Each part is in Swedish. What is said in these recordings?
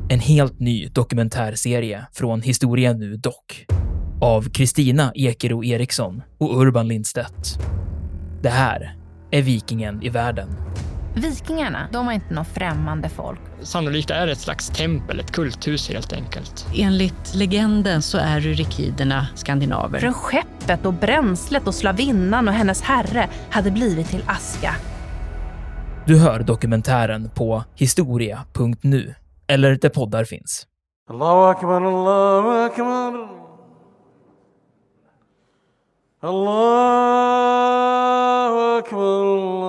En helt ny dokumentärserie från Historia Nu Dock. Av Kristina Ekero Eriksson och Urban Lindstedt. Det här är Vikingen i världen. Vikingarna, de var inte något främmande folk. Sannolikt är det ett slags tempel, ett kulthus helt enkelt. Enligt legenden så är rykiderna skandinaver. Från skeppet och bränslet och slavinnan och hennes herre hade blivit till aska. Du hör dokumentären på historia.nu eller där poddar finns. Allahu akbar, Allahu akbar. Allahu akbar,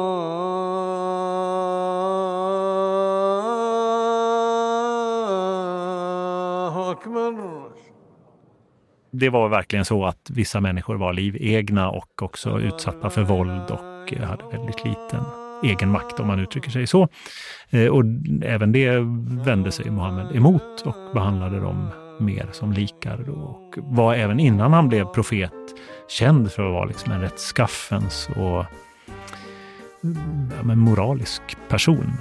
Allahu akbar. Det var verkligen så att vissa människor var livegna och också utsatta för våld och hade väldigt liten egen makt, om man uttrycker sig så. Och även det vände sig Muhammed emot och behandlade dem mer som likar. Och var även innan han blev profet känd för att vara liksom en rätt skaffens och moralisk person.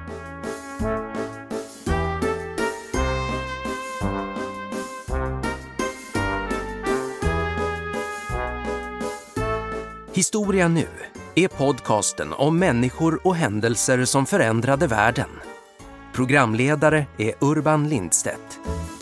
Historia Nu är podcasten om människor och händelser som förändrade världen. Programledare är Urban Lindstedt.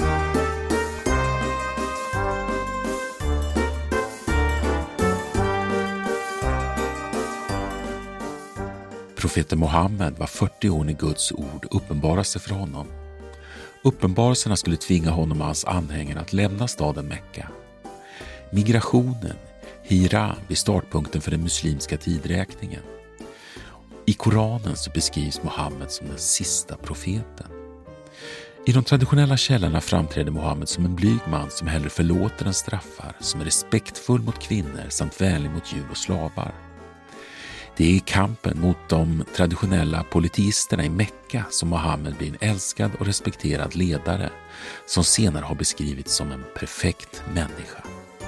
Profeten Muhammed var 40 år när Guds ord uppenbarade sig för honom. Uppenbarelserna skulle tvinga honom och hans anhängare att lämna staden Mekka. Migrationen, Hira, blir startpunkten för den muslimska tidräkningen. I Koranen så beskrivs Muhammed som den sista profeten. I de traditionella källorna framträder Muhammed som en blyg man som hellre förlåter än straffar, som är respektfull mot kvinnor samt vänlig mot djur och slavar. Det är i kampen mot de traditionella politisterna i Mekka som Muhammed blir en älskad och respekterad ledare som senare har beskrivits som en perfekt människa.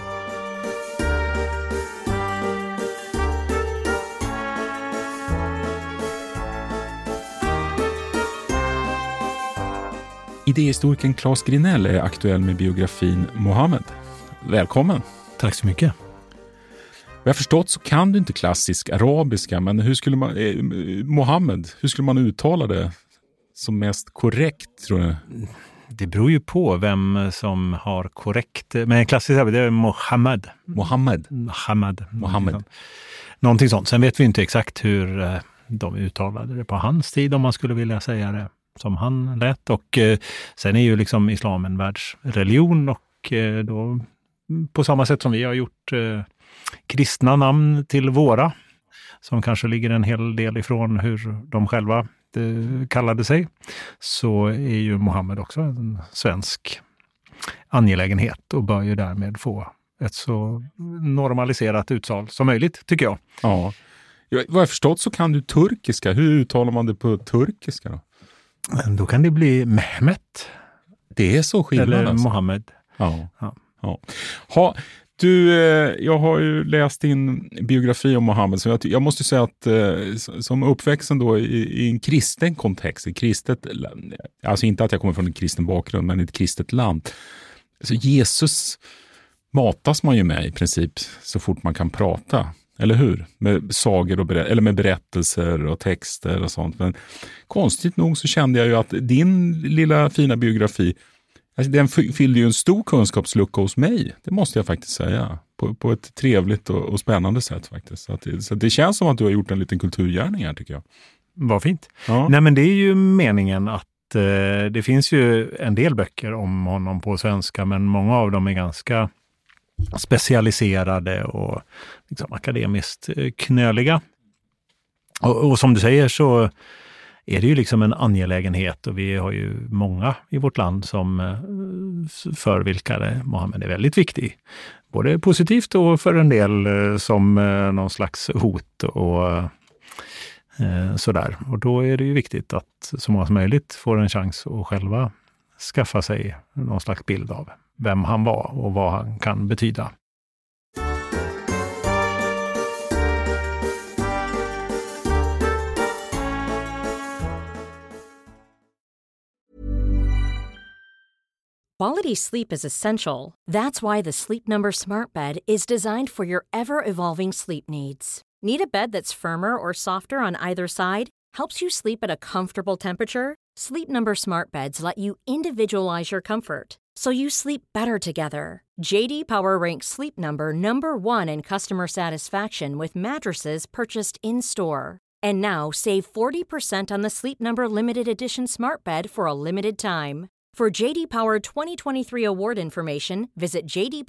Idéhistorikern Claes Grinell är aktuell med biografin Muhammed. Välkommen! Tack så mycket. Vad jag förstått så kan du inte klassisk arabiska, men hur skulle man Muhammed, hur skulle man uttala det som mest korrekt, tror du? Det beror ju på vem som har korrekt, men klassiskt det är Muhammed. Någonting sånt. Sen vet vi inte exakt hur de uttalade det på hans tid, om man skulle vilja säga det som han lät. Och sen är ju liksom islam en världsreligion, och då på samma sätt som vi har gjort kristna namn till våra, som kanske ligger en hel del ifrån hur de själva kallade sig, så är ju Muhammed också en svensk angelägenhet och bör ju därmed få ett så normaliserat uttal som möjligt, tycker jag. Ja. Vad jag förstått så kan du turkiska. Hur uttalar man det på turkiska då? Då kan det bli Mehmet. Det är så skillnad eller alltså. Muhammed. Ja. Du, jag har ju läst din biografi om Muhammed, så jag måste säga att som uppväxten då i en kristen kontext, i kristet, alltså inte att jag kommer från en kristen bakgrund, men i ett kristet land. Så Jesus matas man ju med i princip så fort man kan prata, eller hur? Med sagor och eller med berättelser och texter och sånt. Men konstigt nog så kände jag ju att din lilla fina biografi, alltså den fyllde ju en stor kunskapslucka hos mig. Det måste jag faktiskt säga. På ett trevligt och spännande sätt faktiskt. Så det känns som att du har gjort en liten kulturgärning här, tycker jag. Vad fint. Ja. Nej, men det är ju meningen att det finns ju en del böcker om honom på svenska, men många av dem är ganska specialiserade och liksom akademiskt knöliga. Och som du säger så är det ju liksom en angelägenhet, och vi har ju många i vårt land som för vilka Muhammed är väldigt viktig. Både positivt och för en del som någon slags hot och sådär. Och då är det ju viktigt att så många som möjligt får en chans att själva skaffa sig någon slags bild av vem han var och vad han kan betyda. Quality sleep is essential. That's why the Sleep Number Smart Bed is designed for your ever-evolving sleep needs. Need a bed that's firmer or softer on either side? Helps you sleep at a comfortable temperature? Sleep Number Smart Beds let you individualize your comfort, so you sleep better together. JD Power ranks Sleep Number #1 in customer satisfaction with mattresses purchased in-store. And now, save 40% on the Sleep Number Limited Edition Smart Bed for a limited time. For JD Power 2023 award information, visit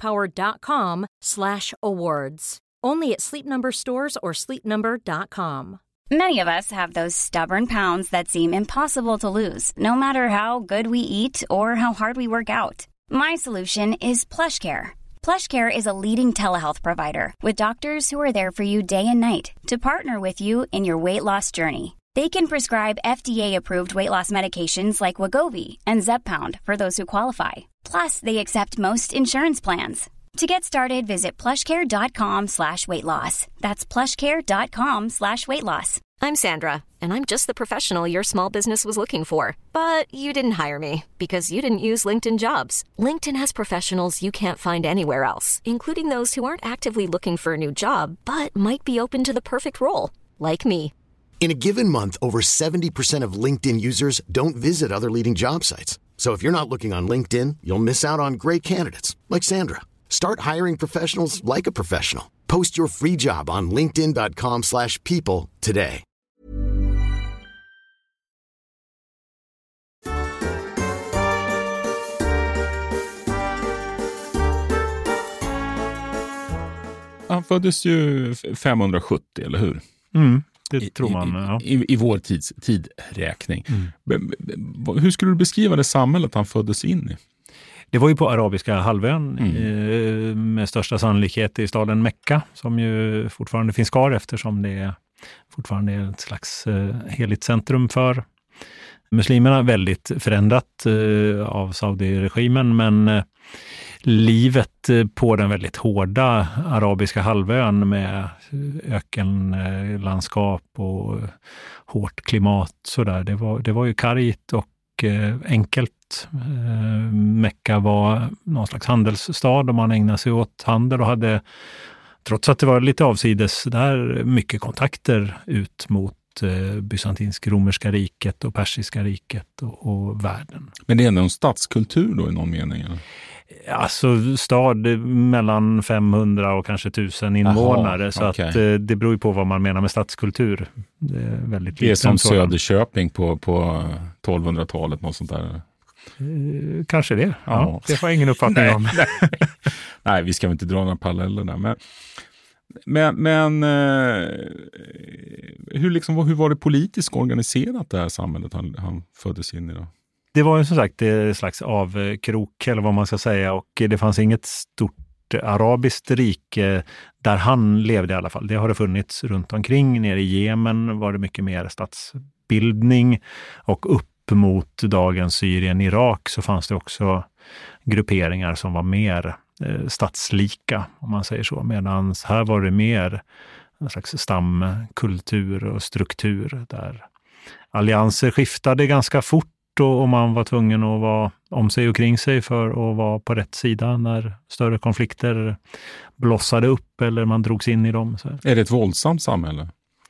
jdpower.com/awards. Only at Sleep Number stores or sleepnumber.com. Many of us have those stubborn pounds that seem impossible to lose, no matter how good we eat or how hard we work out. My solution is PlushCare. PlushCare is a leading telehealth provider with doctors who are there for you day and night to partner with you in your weight loss journey. They can prescribe FDA-approved weight loss medications like Wegovy and Zepbound for those who qualify. Plus, they accept most insurance plans. To get started, visit plushcare.com/weightloss. That's plushcare.com/weightloss. I'm Sandra, and I'm just the professional your small business was looking for. But you didn't hire me because you didn't use LinkedIn Jobs. LinkedIn has professionals you can't find anywhere else, including those who aren't actively looking for a new job, but might be open to the perfect role, like me. In a given month, over 70% of LinkedIn users don't visit other leading job sites. So if you're not looking on LinkedIn, you'll miss out on great candidates like Sandra. Start hiring professionals like a professional. Post your free job on linkedin.com/people today. Han föddes ju 570, eller hur? Det tror man. I vår tidräkning. Hur skulle du beskriva det samhället han föddes in i? Det var ju på Arabiska halvön med största sannolikhet i staden Mekka, som ju fortfarande finns kvar eftersom det fortfarande är ett slags heligt centrum för muslimerna. Väldigt förändrat av Saudi-regimen, men livet på den väldigt hårda Arabiska halvön med ökenlandskap och hårt klimat sådär, det var ju kargt och enkelt. Mekka var någon slags handelsstad och man ägnade sig åt handel och hade, trots att det var lite avsides där, mycket kontakter ut mot bysantinsk-romerska riket och persiska riket och världen. Men det är ändå en stadskultur då i någon mening? Eller? Alltså stad mellan 500 och kanske 1000 invånare. Aha, så okay. Att det beror ju på vad man menar med stadskultur. Det är väldigt det är som Söderköping på 1200-talet, något sånt där. Kanske det. Ja. Det har jag ingen uppfattning om. Nej, vi ska inte dra några paralleller där. Men hur var det politiskt organiserat det här samhället han föddes in i då? Det var ju som sagt ett slags avkrok eller vad man ska säga, och det fanns inget stort arabiskt rike där han levde i alla fall. Det har det funnits runt omkring. Nere i Jemen var det mycket mer statsbildning, och upp mot dagens Syrien, Irak så fanns det också grupperingar som var mer statslika, om man säger så. Medan här var det mer en slags stamkultur och struktur där allianser skiftade ganska fort och man var tvungen att vara om sig och kring sig för att vara på rätt sida när större konflikter blossade upp eller man drogs in i dem. Så. Är det ett våldsamt samhälle?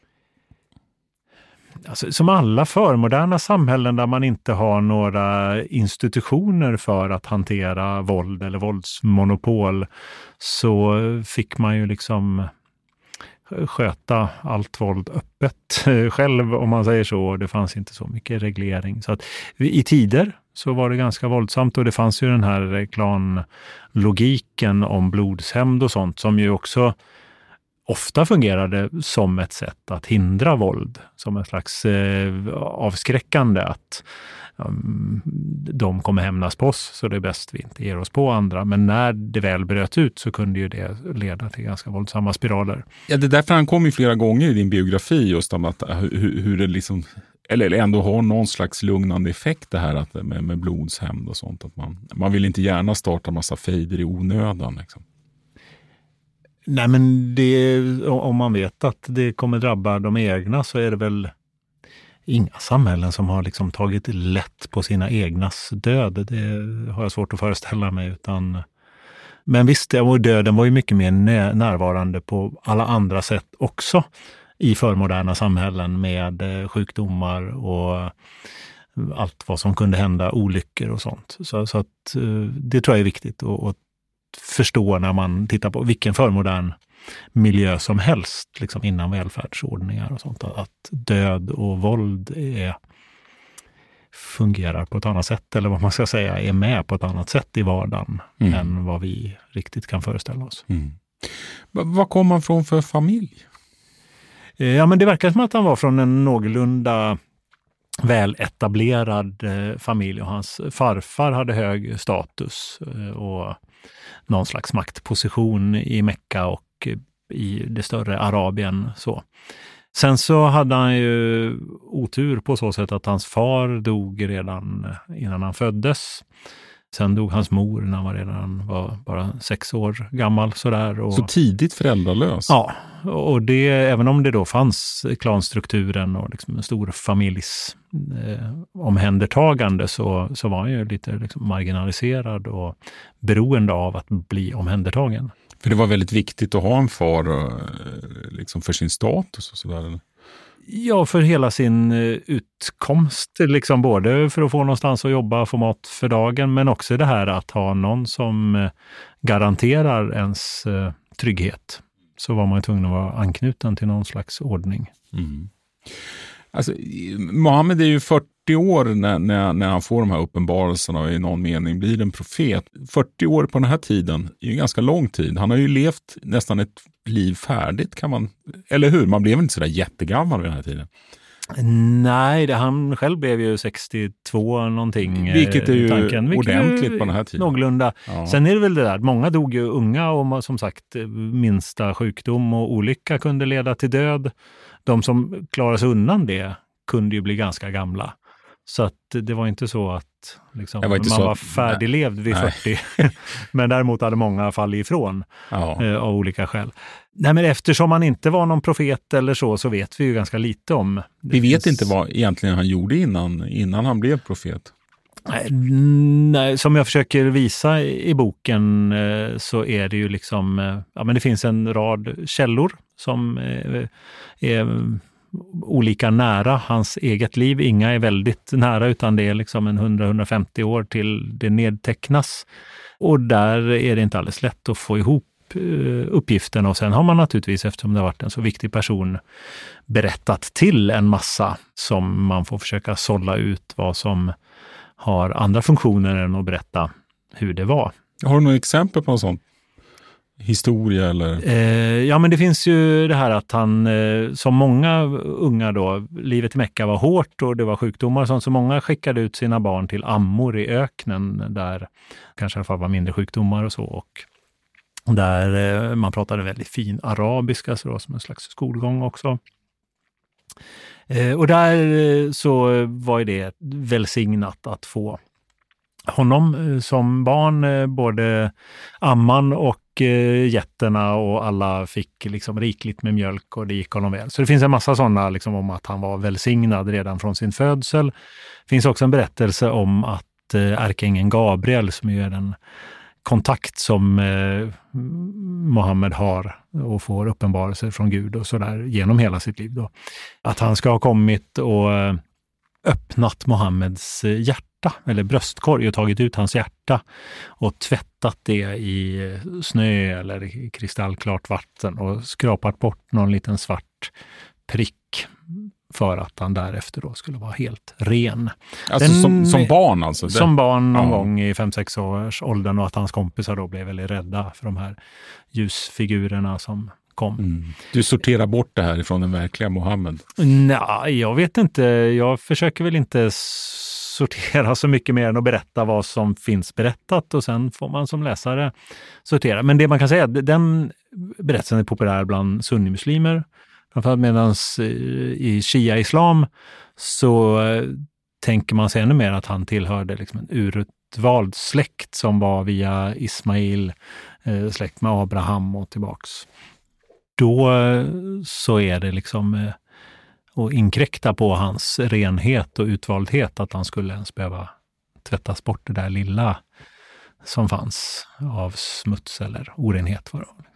Alltså, som alla förmoderna samhällen där man inte har några institutioner för att hantera våld eller våldsmonopol, så fick man ju liksom sköta allt våld öppet själv, om man säger så. Det fanns inte så mycket reglering. Så att i tider så var det ganska våldsamt, och det fanns ju den här klanlogiken om blodshämnd och sånt som ju också ofta fungerade som ett sätt att hindra våld, som en slags avskräckande att de kommer hämnas på oss, så det är bäst vi inte ger oss på andra. Men när det väl bröt ut så kunde ju det leda till ganska våldsamma spiraler. Ja, det är därför han kom ju flera gånger i din biografi, just om att hur det liksom, eller ändå har någon slags lugnande effekt det här att med blodshämnd och sånt, att man vill inte gärna starta massa fejder i onödan liksom. Nej, men om man vet att det kommer drabba de egna, så är det väl inga samhällen som har liksom tagit lätt på sina egnas död. Det har jag svårt att föreställa mig. Men visst, döden var ju mycket mer närvarande på alla andra sätt också i förmoderna samhällen med sjukdomar och allt vad som kunde hända, olyckor och sånt. Så att det tror jag är viktigt att förstå när man tittar på vilken förmodern miljö som helst liksom innan välfärdsordningar och sånt. Att död och våld fungerar på ett annat sätt, eller vad man ska säga, är med på ett annat sätt i vardagen än vad vi riktigt kan föreställa oss. Vad kom han från för familj? Ja, men det verkar som att han var från en någorlunda väletablerad familj, och hans farfar hade hög status och någon slags maktposition i Mekka och i det större Arabien. Så. Sen så hade han ju otur på så sätt att hans far dog redan innan han föddes. Sen dog hans mor när han redan var bara 6 år gammal. Sådär. Så tidigt föräldralös? Ja, och det, även om det då fanns klanstrukturen och liksom en stor familjs omhändertagande så var han ju lite liksom marginaliserad och beroende av att bli omhändertagen. För det var väldigt viktigt att ha en far liksom för sin status och sådär? Ja, för hela sin utkomst, liksom både för att få någonstans att jobba, få mat för dagen, men också det här att ha någon som garanterar ens trygghet. Så var man tvungen att vara anknuten till någon slags ordning. Alltså, Mohammed är ju 40 år när han får de här uppenbarelserna och i någon mening blir en profet. 40 år på den här tiden är ju ganska lång tid. Han har ju levt nästan ett liv färdigt, kan man, eller hur? Man blev inte så där jättegammal vid den här tiden. Nej, han själv blev ju 62 någonting. Vilket är ju ordentligt på den här tiden. Någorlunda. Ja. Sen är det väl det där, många dog ju unga och som sagt minsta sjukdom och olycka kunde leda till död. De som klarade sig undan det kunde ju bli ganska gamla. Så att det var inte så att liksom, man var färdiglevd vid 40. Men däremot hade många fallit ifrån av olika skäl. Nej, men eftersom han inte var någon profet eller så vet vi ju ganska lite om. Vi vet inte vad egentligen han gjorde innan han blev profet. Nej, som jag försöker visa i boken så är det ju liksom, men det finns en rad källor som är olika nära hans eget liv. Inga är väldigt nära, utan det är liksom 100-150 år till det nedtecknas. Och där är det inte alldeles lätt att få ihop uppgifterna. Och sen har man naturligtvis, eftersom det har varit en så viktig person, berättat till en massa som man får försöka sålla ut vad som har andra funktioner än att berätta hur det var. Har du några exempel på något sånt? Historia eller? Ja, men det finns ju det här att han, som många unga då, livet i Mekka var hårt och det var sjukdomar och sånt, så många skickade ut sina barn till ammor i öknen där kanske i alla fall var mindre sjukdomar och så, och där man pratade väldigt fin arabiska, så då, som en slags skolgång också. Och där så var det välsignat att få honom som barn, både amman och getterna, och alla fick liksom rikligt med mjölk och det gick honom väl. Så det finns en massa sådana liksom om att han var välsignad redan från sin födsel. Det finns också en berättelse om att ärkeängeln Gabriel, som är den kontakt som Mohammed har och får uppenbarelser från Gud och sådär genom hela sitt liv då, att han ska ha kommit och öppnat Mohammeds hjärta eller bröstkorg och tagit ut hans hjärta och tvättat det i snö eller i kristallklart vatten och skrapat bort någon liten svart prick för att han därefter då skulle vara helt ren. Alltså som barn alltså? Som barn någon gång i 5-6 års åldern, och att hans kompisar då blev väldigt rädda för de här ljusfigurerna som kom. Du sorterar bort det här ifrån den verkliga Mohammed? Nej, jag vet inte. Jag försöker väl inte sortera så mycket mer än att berätta vad som finns berättat, och sen får man som läsare sortera. Men det man kan säga, den berättelsen är populär bland sunnimuslimer. Medan i Shia-islam så tänker man sig ännu mer att han tillhörde liksom en urutvald släkt som var via Ismail, släkt med Abraham och tillbaks. Då så är det liksom och inkräkta på hans renhet och utvaldhet, att han skulle ens behöva tvättas bort det där lilla som fanns av smuts eller orenhet.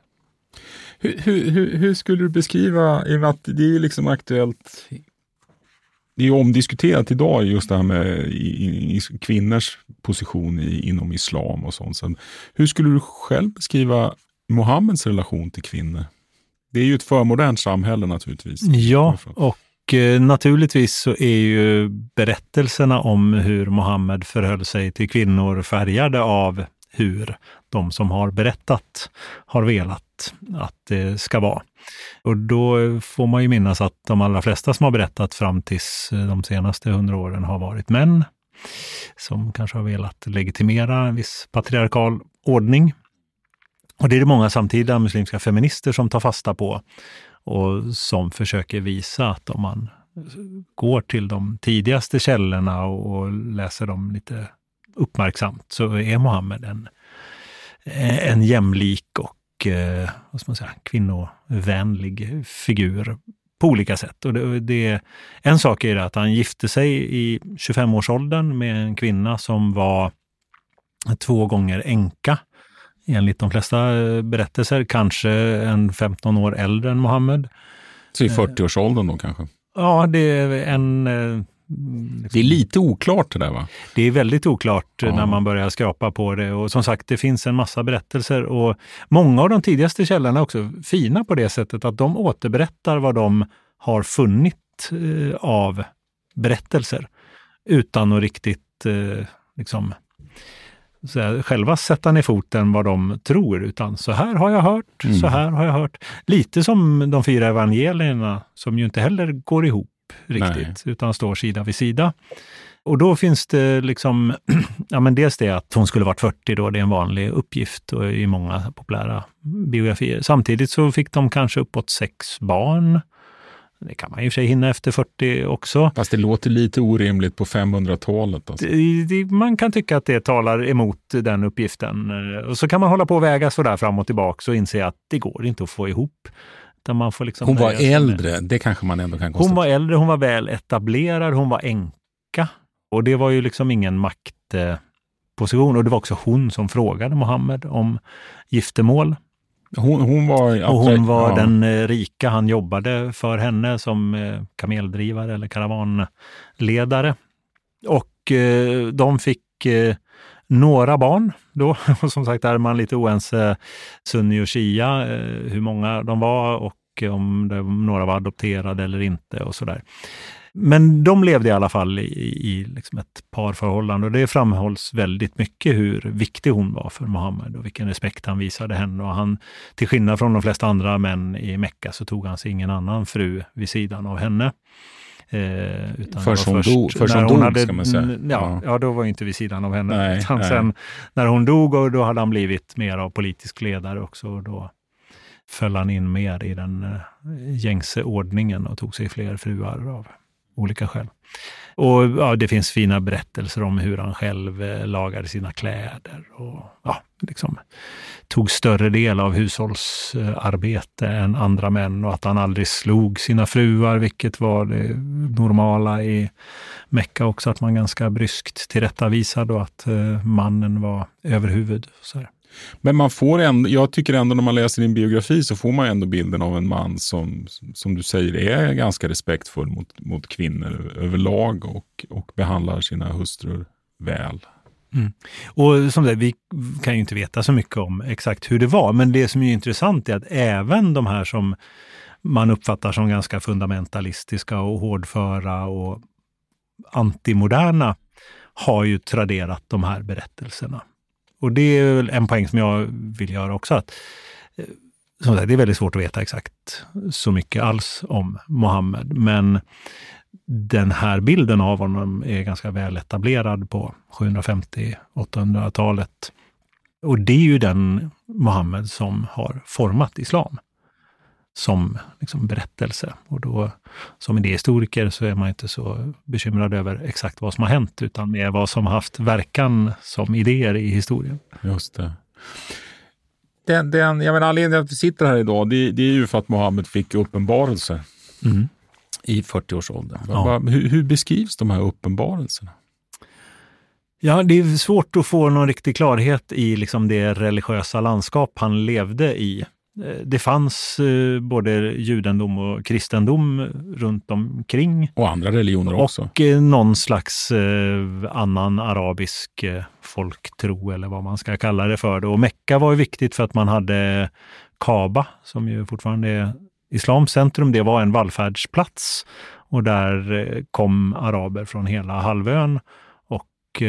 Hur skulle du beskriva, i och med att det är liksom aktuellt, det är ju omdiskuterat idag just det här med kvinnors position inom islam och sånt. Så hur skulle du själv beskriva Mohammeds relation till kvinnor? Det är ju ett förmodernt samhälle naturligtvis. Ja, och naturligtvis så är ju berättelserna om hur Mohammed förhöll sig till kvinnor färgade av hur de som har berättat har velat att det ska vara. Och då får man ju minnas att de allra flesta som har berättat fram tills de senaste 100 åren har varit män som kanske har velat legitimera en viss patriarkal ordning. Och det är det många samtida muslimska feminister som tar fasta på och som försöker visa att om man går till de tidigaste källorna och läser dem lite uppmärksamt så är Mohammed en jämlik och vad ska man säga, kvinnovänlig figur på olika sätt. Och en sak är att han gifte sig i 25-årsåldern med en kvinna som var 2 gånger änka. Enligt de flesta berättelser kanske en 15 år äldre än Mohammed. Så i 40-årsåldern då kanske? Ja, det är det är lite oklart det där, va? Det är väldigt oklart när man börjar skrapa på det. Och som sagt, det finns en massa berättelser. Och många av de tidigaste källorna är också fina på det sättet att de återberättar vad de har funnit av berättelser. Utan att riktigt själva sätta ner foten vad de tror, utan så här har jag hört, så här har jag hört. Lite som de 4 evangelierna som ju inte heller går ihop riktigt, utan står sida vid sida. Och då finns det liksom, dels det att hon skulle varit 40 då, det är en vanlig uppgift och i många populära biografier. Samtidigt så fick de kanske uppåt 6 barn. Det kan man ju sig hinna efter 40 också. Fast det låter lite orimligt på 500-talet. Alltså. Man kan tycka att det talar emot den uppgiften. Och så kan man hålla på och väga så där fram och tillbaka och inse att det går inte att få ihop. Man får liksom hon var äldre, det kanske man ändå kan konstatera. Hon var äldre, hon var väl etablerad, hon var änka. Och det var ju liksom ingen maktposition. Och det var också hon som frågade Mohammed om giftermål. Hon var den rika, han jobbade för henne som kameldrivare eller karavanledare. Och de fick några barn då. Och som sagt, där är man lite oense sunni och shia, hur många de var och om några var adopterade eller inte och sådär. Men de levde i alla fall i liksom ett parförhållande och det framhålls väldigt mycket hur viktig hon var för Mohammed och vilken respekt han visade henne. Och han, till skillnad från de flesta andra män i Mekka, så tog han sig ingen annan fru vid sidan av henne. Utan först hon dog, ska man säga. Ja, då var inte vid sidan av henne. Nej. Sen när hon dog, och då hade han blivit mer av politisk ledare också, och då föll han in mer i den gängse ordningen och tog sig fler fruar av olika skäl. Och det finns fina berättelser om hur han själv lagade sina kläder och tog större del av hushållsarbete än andra män, och att han aldrig slog sina fruar, vilket var det normala i Mekka också, att man ganska bryskt tillrättavisade och att mannen var överhuvud. Så här. Men man får ändå, jag tycker ändå när man läser din biografi så får man ändå bilden av en man som du säger är ganska respektfull mot kvinnor överlag och behandlar sina hustrur väl. Mm. Och som det, vi kan ju inte veta så mycket om exakt hur det var, men det som är intressant är att även de här som man uppfattar som ganska fundamentalistiska och hårdföra och antimoderna har ju traderat de här berättelserna. Och det är väl en poäng som jag vill göra också, att som sagt, det är väldigt svårt att veta exakt så mycket alls om Mohammed, men den här bilden av honom är ganska väl etablerad på 750-800-talet. Och det är ju den Mohammed som har format islam som berättelse. Och då, som idéhistoriker, så är man inte så bekymrad över exakt vad som har hänt, utan mer vad som har haft verkan som idéer i historien. Just det. Jag menar, anledningen till att vi sitter här idag, det är ju för att Mohammed fick uppenbarelse. Mm. I 40-årsåldern. Ja. Hur beskrivs de här uppenbarelserna? Ja, det är svårt att få någon riktig klarhet i liksom det religiösa landskap han levde i. Det fanns både judendom och kristendom runt omkring. Och andra religioner också. Och någon slags annan arabisk folktro eller vad man ska kalla det för. Och Mekka var ju viktigt för att man hade Kaaba, som ju fortfarande är islams centrum. Det var en vallfärdsplats och där kom araber från hela halvön och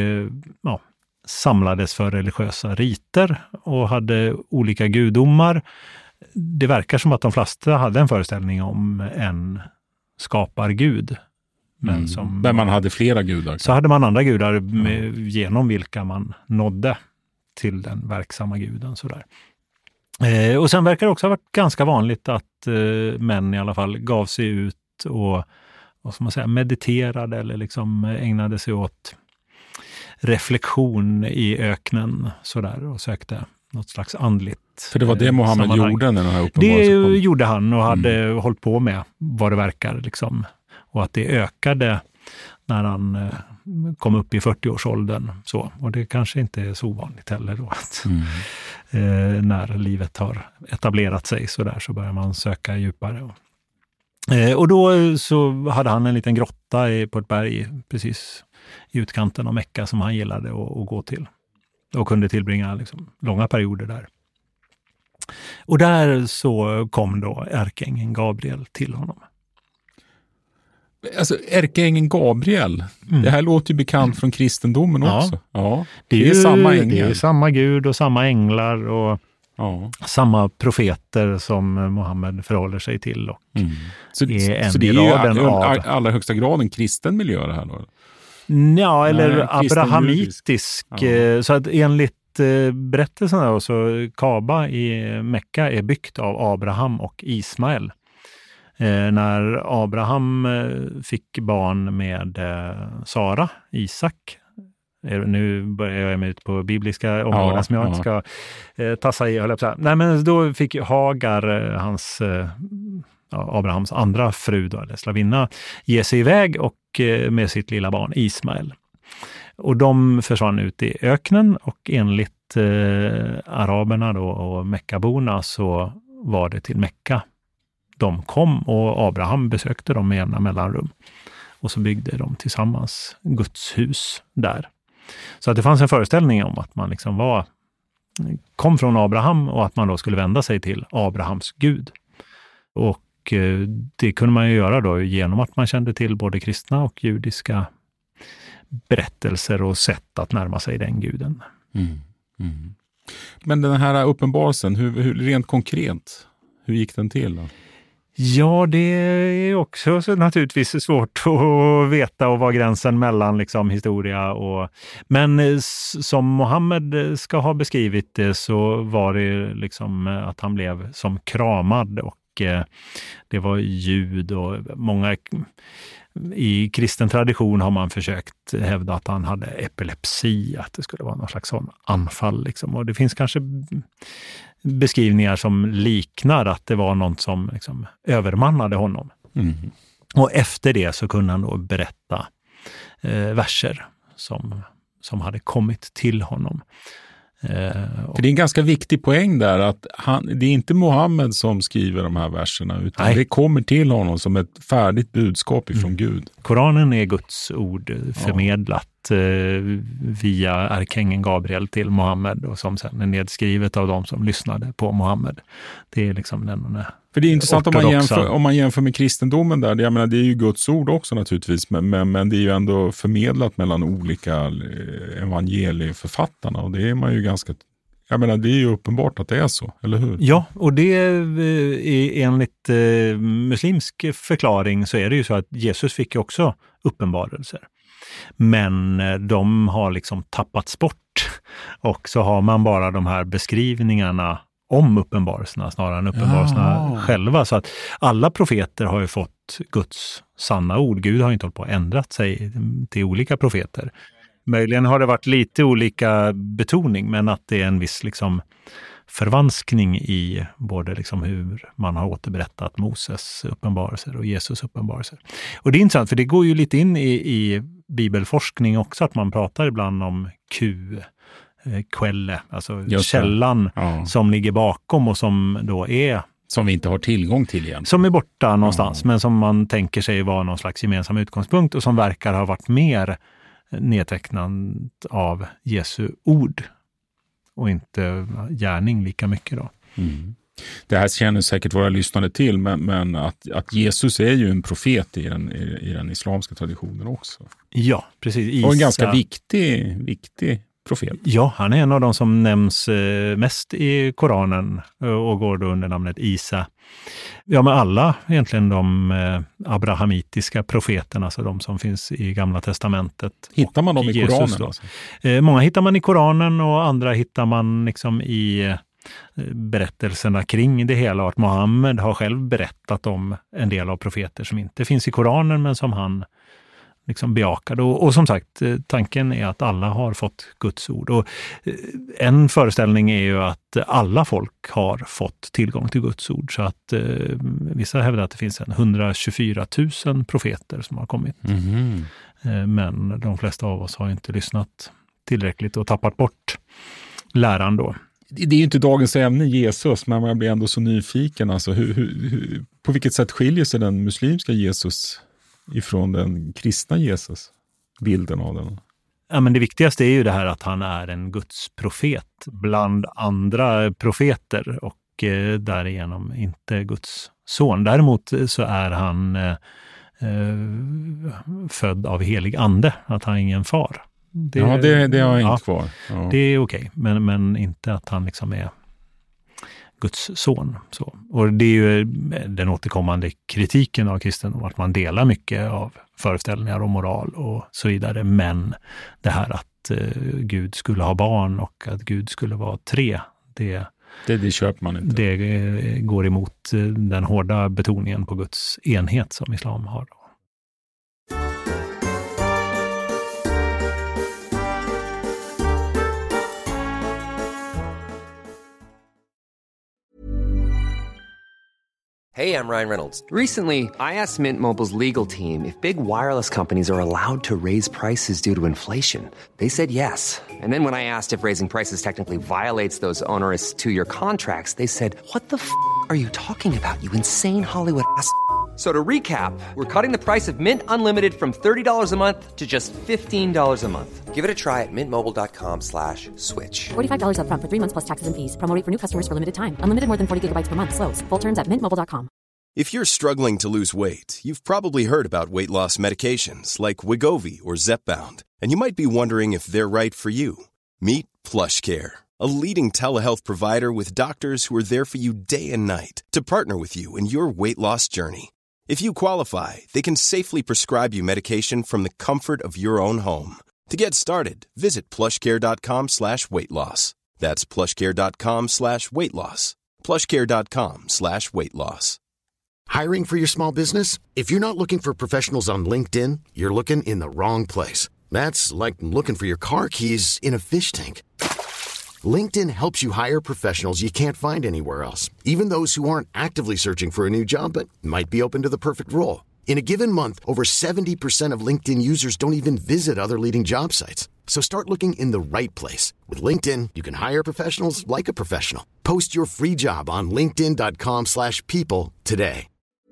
samlades för religiösa riter och hade olika gudomar. Det verkar som att de flesta hade en föreställning om en skapargud. Men man hade flera gudar. Så hade man andra gudar genom vilka man nådde till den verksamma guden. Sådär. Och sen verkar det också ha varit ganska vanligt att män i alla fall gav sig ut och vad ska man säga, mediterade eller liksom ägnade sig åt reflektion i öknen sådär och sökte något slags andligt. För det var det Mohammed gjorde när den här uppenbarelsen kom. Det gjorde han och hade hållit på med vad det verkar liksom. Och att det ökade när han kom upp i 40-årsåldern. Så. Och det kanske inte är så ovanligt heller då att när livet har etablerat sig så börjar man söka djupare. Och då så hade han en liten grotta på ett berg precis i utkanten av Mekka som han gillade att gå till. Och kunde tillbringa liksom långa perioder där. Och där så kom då ärkeängeln Gabriel till honom. Alltså ärkeängeln Gabriel, det här låter ju bekant från kristendomen också. Ja, det är samma ängel. Det är samma gud och samma änglar och samma profeter som Mohammed förhåller sig till. Och så det är ju i allra högsta grad en kristen miljö det här då? Ja, eller abrahamitisk. Så att enligt berättelsen så Kaaba i Mekka är byggt av Abraham och Ismael. När Abraham fick barn med Sara, Isak. Nu börjar jag mig ut på bibliska områden som jag inte ska tassa i. Nej, men då fick Hagar, Abrahams andra fru då, eller slavinna, ge sig iväg och med sitt lilla barn Ismael. Och de försvann ut i öknen och enligt araberna då och Mekkaborna så var det till Mekka de kom och Abraham besökte dem med jämna mellanrum. Och så byggde de tillsammans Guds hus där. Så att det fanns en föreställning om att man liksom kom från Abraham och att man då skulle vända sig till Abrahams Gud. Och det kunde man ju göra då genom att man kände till både kristna och judiska berättelser och sätt att närma sig den guden. Men den här uppenbarelsen, hur rent konkret, hur gick den till då? Ja, det är också så naturligtvis svårt att veta och vad gränsen mellan liksom historia och... Men som Mohammed ska ha beskrivit det så var det liksom att han blev som kramad och det var ljud och många... I kristen tradition har man försökt hävda att han hade epilepsi, att det skulle vara någon slags sån anfall liksom. Och det finns kanske beskrivningar som liknar att det var något som liksom övermannade honom. Och efter det så kunde han då berätta verser som hade kommit till honom. För det är en ganska viktig poäng där att det är inte Mohammed som skriver de här verserna utan det kommer till honom som ett färdigt budskap ifrån Gud. Koranen är Guds ord förmedlat via ärkeängeln Gabriel till Mohammed och som sen är nedskrivet av de som lyssnade på Mohammed. Det är liksom den. För det är intressant om man jämför med kristendomen där. Jag menar, det är ju Guds ord också naturligtvis men det är ju ändå förmedlat mellan olika evangelieförfattarna och det är man ju ganska... Jag menar, det är ju uppenbart att det är så, eller hur? Ja, och det är enligt muslimsk förklaring så är det ju så att Jesus fick ju också uppenbarelser. Men de har liksom tappats bort och så har man bara de här beskrivningarna om uppenbarelserna snarare än uppenbarelserna själva. Så att alla profeter har ju fått Guds sanna ord. Gud har inte hållit på att ändrat sig till olika profeter. Möjligen har det varit lite olika betoning men att det är en viss liksom förvanskning i både liksom hur man har återberättat Moses uppenbarelser och Jesus uppenbarelser. Och det är intressant, för det går ju lite in i bibelforskning också, att man pratar ibland om quelle, alltså källan som ligger bakom och som då är... Som vi inte har tillgång till igen. Som är borta någonstans, men som man tänker sig vara någon slags gemensam utgångspunkt och som verkar ha varit mer nedtecknat av Jesu ord och inte gärning lika mycket då. Mm. Det här känner säkert våra lyssnare till, men att Jesus är ju en profet i den islamska traditionen också. Ja, precis. Och en ganska viktig profet. Ja, han är en av de som nämns mest i Koranen och går då under namnet Isa. Ja, men alla egentligen de abrahamitiska profeterna, alltså de som finns i Gamla testamentet. Hittar man dem i Koranen? Alltså? Många hittar man i Koranen och andra hittar man liksom i berättelserna kring det hela. Att Mohammed har själv berättat om en del av profeter som inte finns i Koranen men som han liksom bejakade. Och som sagt, tanken är att alla har fått Guds ord. Och en föreställning är ju att alla folk har fått tillgång till Guds ord. Så att vissa hävdar att det finns 124 000 profeter som har kommit. Mm. Men de flesta av oss har inte lyssnat tillräckligt och tappat bort läran då. Det är ju inte dagens ämne Jesus, men man blir ändå så nyfiken. Alltså, på vilket sätt skiljer sig den muslimska Jesus ifrån den kristna Jesus, bilden av den? Ja, men det viktigaste är ju det här att han är en Guds profet bland andra profeter och därigenom inte Guds son. Däremot så är han född av helig ande, att han är ingen far. Det har jag inte kvar. Ja. Det är okej, men inte att han liksom är Guds son. Så. Och det är ju den återkommande kritiken av kristen, att man delar mycket av föreställningar och moral och så vidare. Men det här att Gud skulle ha barn och att Gud skulle vara tre, det köper man inte. Det går emot den hårda betoningen på Guds enhet som islam har. Hey, I'm Ryan Reynolds. Recently, I asked Mint Mobile's legal team if big wireless companies are allowed to raise prices due to inflation. They said yes. And then when I asked if raising prices technically violates those onerous two-year contracts, they said, "What the f*** are you talking about, you insane Hollywood ass?" So to recap, we're cutting the price of Mint Unlimited from $30 a month to just $15 a month. Give it a try at mintmobile.com/switch. $45 up front for 3 months plus taxes and fees. Promo rate for new customers for limited time. Unlimited more than 40 gigabytes per month slows. Full terms at mintmobile.com. If you're struggling to lose weight, you've probably heard about weight loss medications like Wegovy or Zepbound, and you might be wondering if they're right for you. Meet PlushCare, a leading telehealth provider with doctors who are there for you day and night to partner with you in your weight loss journey. If you qualify, they can safely prescribe you medication from the comfort of your own home. To get started, visit plushcare.com/weightloss. That's plushcare.com/weightloss. plushcare.com/weightloss. Hiring for your small business? If you're not looking for professionals on LinkedIn, you're looking in the wrong place. That's like looking for your car keys in a fish tank. LinkedIn helps you hire professionals you can't find anywhere else, even those who aren't actively searching for a new job but might be open to the perfect role. In a given month, over 70% of LinkedIn users don't even visit other leading job sites. So start looking in the right place. With LinkedIn, you can hire professionals like a professional. Post your free job on linkedin.com/people today.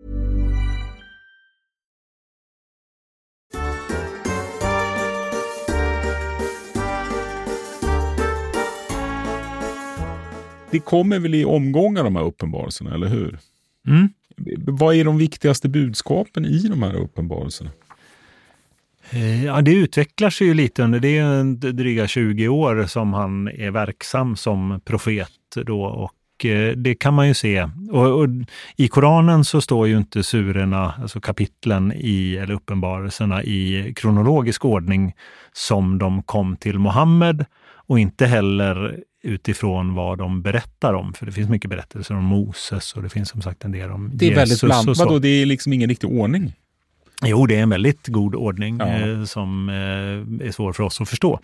Det kommer väl i omgångar de här uppenbarelserna, eller hur? Mm. Vad är de viktigaste budskapen i de här uppenbarelserna? Ja, det utvecklar sig ju lite under det dryga 20 år som han är verksam som profet då, och det kan man ju se. Och i Koranen så står ju inte surerna, alltså kapitlen eller uppenbarelserna i kronologisk ordning som de kom till Mohammed, och inte heller utifrån vad de berättar om. För det finns mycket berättelser om Moses och det finns som sagt en del om Jesus. Det är väldigt blandat. Vadå, det är liksom ingen riktig ordning? Jo, det är en väldigt god ordning som är svår för oss att förstå.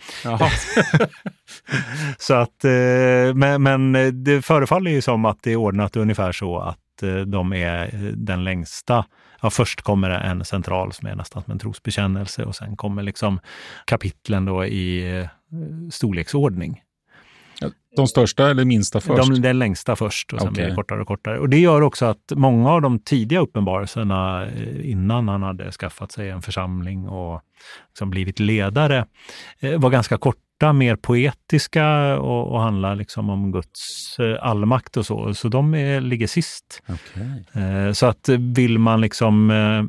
Så att, men det förefaller ju som att det är ordnat ungefär så att de är den längsta. Ja, först kommer det en central som är nästan som en trosbekännelse och sen kommer liksom kapitlen då i storleksordning. De största eller minsta först? Den längsta först och sen blir det kortare och kortare. Och det gör också att många av de tidiga uppenbarelserna innan han hade skaffat sig en församling och liksom blivit ledare var ganska korta, mer poetiska och handlar liksom om Guds allmakt och så. Så de ligger sist. Så att vill man liksom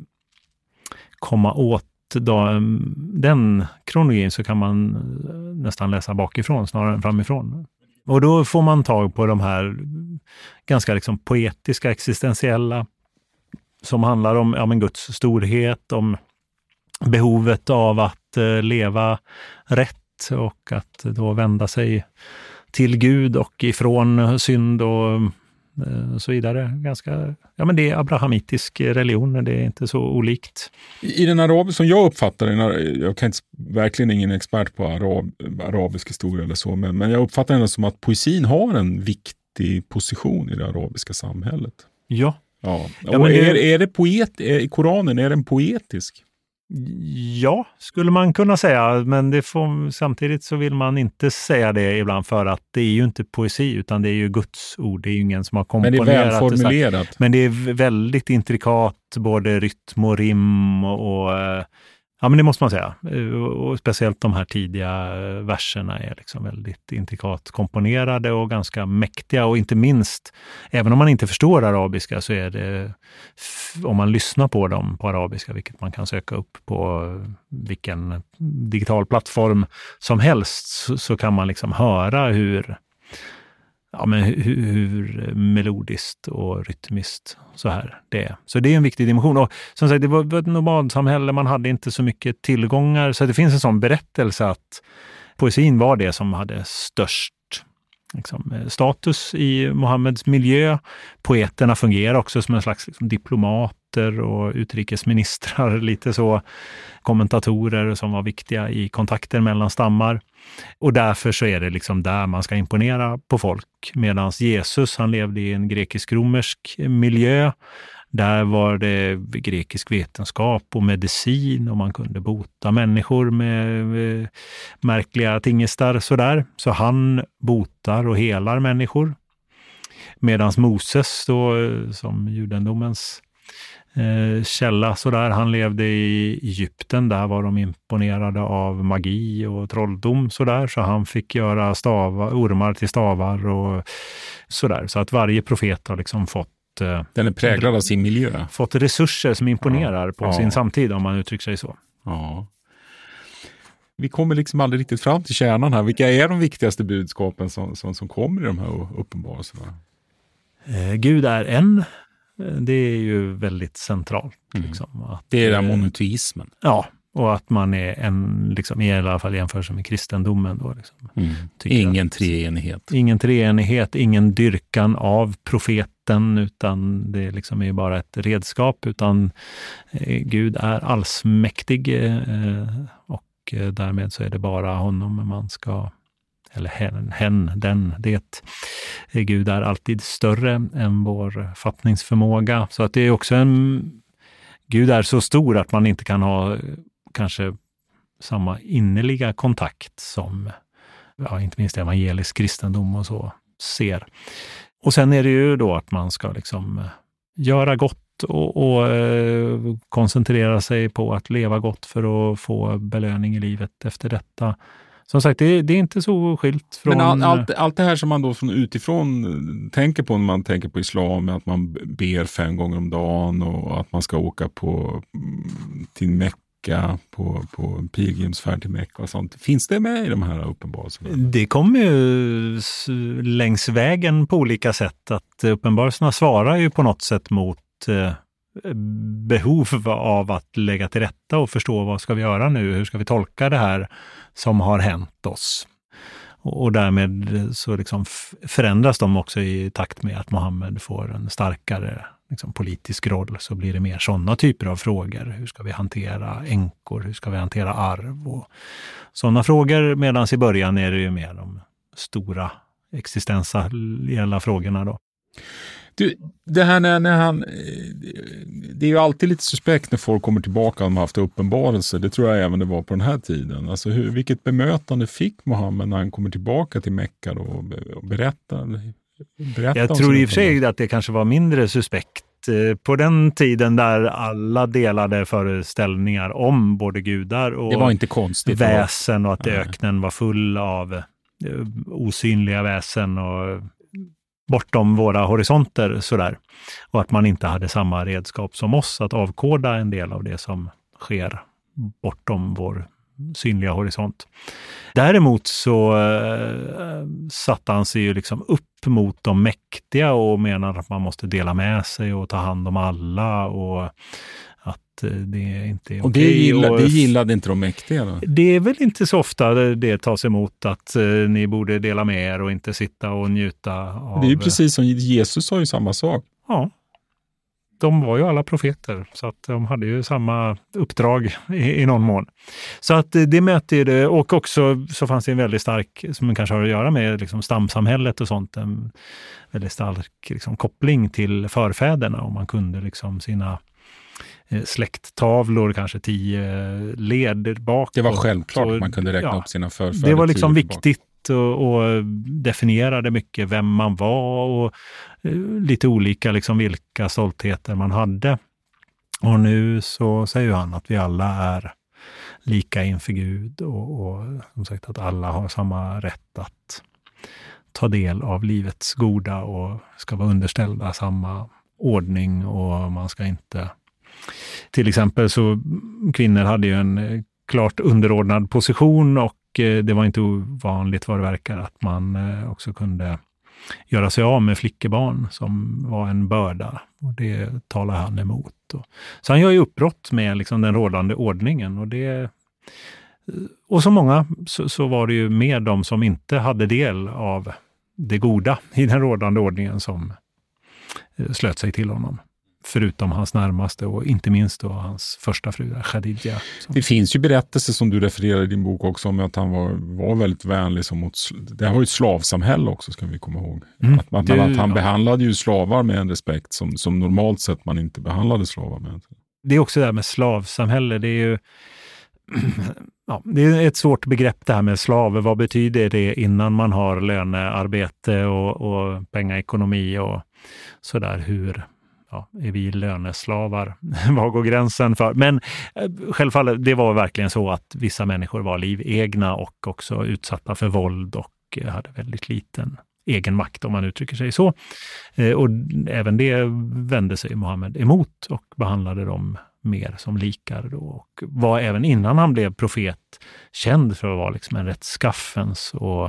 komma åt den kronologin så kan man nästan läsa bakifrån snarare än framifrån. Och då får man tag på de här ganska liksom poetiska, existentiella som handlar om Guds storhet, om behovet av att leva rätt och att då vända sig till Gud och ifrån synd och så vidare. Ganska, men det är abrahamitisk religion, det är inte så olikt. I den arabiska, som jag uppfattar den, jag kan inte, verkligen ingen expert på arabisk historia eller så, men jag uppfattar den som att poesin har en viktig position i det arabiska samhället. Ja. Och är det i Koranen, är den poetisk? Ja, skulle man kunna säga, men samtidigt så vill man inte säga det ibland för att det är ju inte poesi utan det är ju Guds ord, det är ju ingen som har komponerat. Men det är välformulerat. Men det är väldigt intrikat, både rytm och rim och men det måste man säga. Och speciellt de här tidiga verserna är liksom väldigt intrikat komponerade och ganska mäktiga och inte minst, även om man inte förstår arabiska så är det, om man lyssnar på dem på arabiska, vilket man kan söka upp på vilken digital plattform som helst, så kan man liksom höra hur melodiskt och rytmiskt så här det är. Så det är en viktig dimension. Och som sagt, det var ett nomadsamhälle, man hade inte så mycket tillgångar, så det finns en sån berättelse att poesin var det som hade störst status i Mohammeds miljö. Poeterna fungerar också som en slags diplomater och utrikesministrar, lite så, kommentatorer som var viktiga i kontakter mellan stammar. Och därför så är det liksom där man ska imponera på folk. Medan Jesus, han levde i en grekisk-romersk miljö. Där var det grekisk vetenskap och medicin och man kunde bota människor med märkliga tingestar sådär. Så han botar och helar människor. Medan Moses då, som judendomens källa sådär, han levde i Egypten, där var de imponerade av magi och trolldom sådär, så han fick göra ormar till stavar och sådär. Så att varje profet har liksom fått den är präglad av sin miljö. Fått resurser som imponerar på sin samtid, om man uttrycker sig så. Ja. Vi kommer liksom aldrig riktigt fram till kärnan här. Vilka är de viktigaste budskapen som kommer i de här uppenbarelserna? Gud är en. Det är ju väldigt centralt. Liksom, att, det är den monoteismen. Ja, och att man är en, liksom, i alla fall jämfört med kristendomen. Då, liksom, ingen treenighet. Ingen treenighet, ingen dyrkan av profeten, utan det liksom är bara ett redskap. Utan Gud är allsmäktig och därmed så är det bara honom man ska, eller det. Gud är alltid större än vår fattningsförmåga. Så att det är också Gud är så stor att man inte kan ha kanske samma innerliga kontakt som inte minst evangelisk kristendom och så ser. Och sen är det ju då att man ska liksom göra gott och koncentrera sig på att leva gott för att få belöning i livet efter detta. Som sagt, det är inte så skilt från... Men allt det här som man då från utifrån tänker på när man tänker på islam, att man ber 5 gånger om dagen och att man ska åka till Mecka på en pilgrimsfärd till Mecka och sånt. Finns det med i de här uppenbarelserna? Det kommer ju längs vägen på olika sätt. Att uppenbarelserna svarar ju på något sätt mot behov av att lägga till rätta och förstå vad ska vi göra nu, hur ska vi tolka det här som har hänt oss. Och därmed så liksom förändras de också i takt med att Mohammed får en starkare liksom politisk roll så blir det mer sådana typer av frågor. Hur ska vi hantera änkor? Hur ska vi hantera arv? Och sådana frågor, medan i början är det ju mer de stora existentiella frågorna då. Du, det här när han... Det är ju alltid lite suspekt när folk kommer tillbaka och de har haft uppenbarelser. Det tror jag även det var på den här tiden. Alltså vilket bemötande fick Muhammed när han kommer tillbaka till Mekka då och berättar jag tror i och för sig att det kanske var mindre suspekt på den tiden där alla delade föreställningar om både gudar och det var inte konstigt, väsen och att öknen var full av osynliga väsen och bortom våra horisonter sådär. Och att man inte hade samma redskap som oss att avkoda en del av det som sker bortom vår synliga horisont. Däremot så satte han sig ju liksom upp mot de mäktiga och menar att man måste dela med sig och ta hand om alla och att det inte är okej. Och det gillade inte de mäktiga då? Det är väl inte så ofta det tas emot att ni borde dela med er och inte sitta och njuta av... Det är ju precis som Jesus sa ju samma sak. Ja. De var ju alla profeter så att de hade ju samma uppdrag i någon mån. Så att det möter det, och också så fanns det en väldigt stark, som kanske har att göra med liksom stamsamhället och sånt, en väldigt stark liksom koppling till förfäderna, och man kunde liksom sina släkttavlor, kanske 10 led bak. Det var självklart att man kunde räkna upp sina förfäder. Det var liksom viktigt och definierade mycket vem man var och lite olika liksom vilka stoltheter man hade. Och nu så säger han att vi alla är lika inför Gud och som sagt att alla har samma rätt att ta del av livets goda och ska vara underställda samma ordning, och man ska inte... Till exempel så kvinnor hade ju en klart underordnad position, och det var inte ovanligt vad det verkar att man också kunde göra sig av med flickebarn som var en börda, och det talar han emot. Så han gör ju uppbrott med liksom den rådande ordningen, och så många så var det ju med de som inte hade del av det goda i den rådande ordningen som slöt sig till honom. Förutom hans närmaste och inte minst då hans första fru, Khadija. Det finns ju berättelser som du refererar i din bok också om att han var väldigt vänlig som mot... Det har ju ett slavsamhälle också, ska vi komma ihåg. Att han behandlade ju slavar med en respekt som normalt sett man inte behandlade slavar med. Det är också det här med slavsamhälle. Det är ju... Ja, det är ett svårt begrepp det här med slaver. Vad betyder det innan man har lönearbete och pengaekonomi och sådär? Hur... Ja, är vi löneslavar? Vad går gränsen för? Men självfallet, det var verkligen så att vissa människor var livegna och också utsatta för våld och hade väldigt liten egen makt, om man uttrycker sig så. Och även det vände sig Muhammed emot och behandlade dem mer som likar då, och var även innan han blev profet känd för att vara liksom en rättskaffens och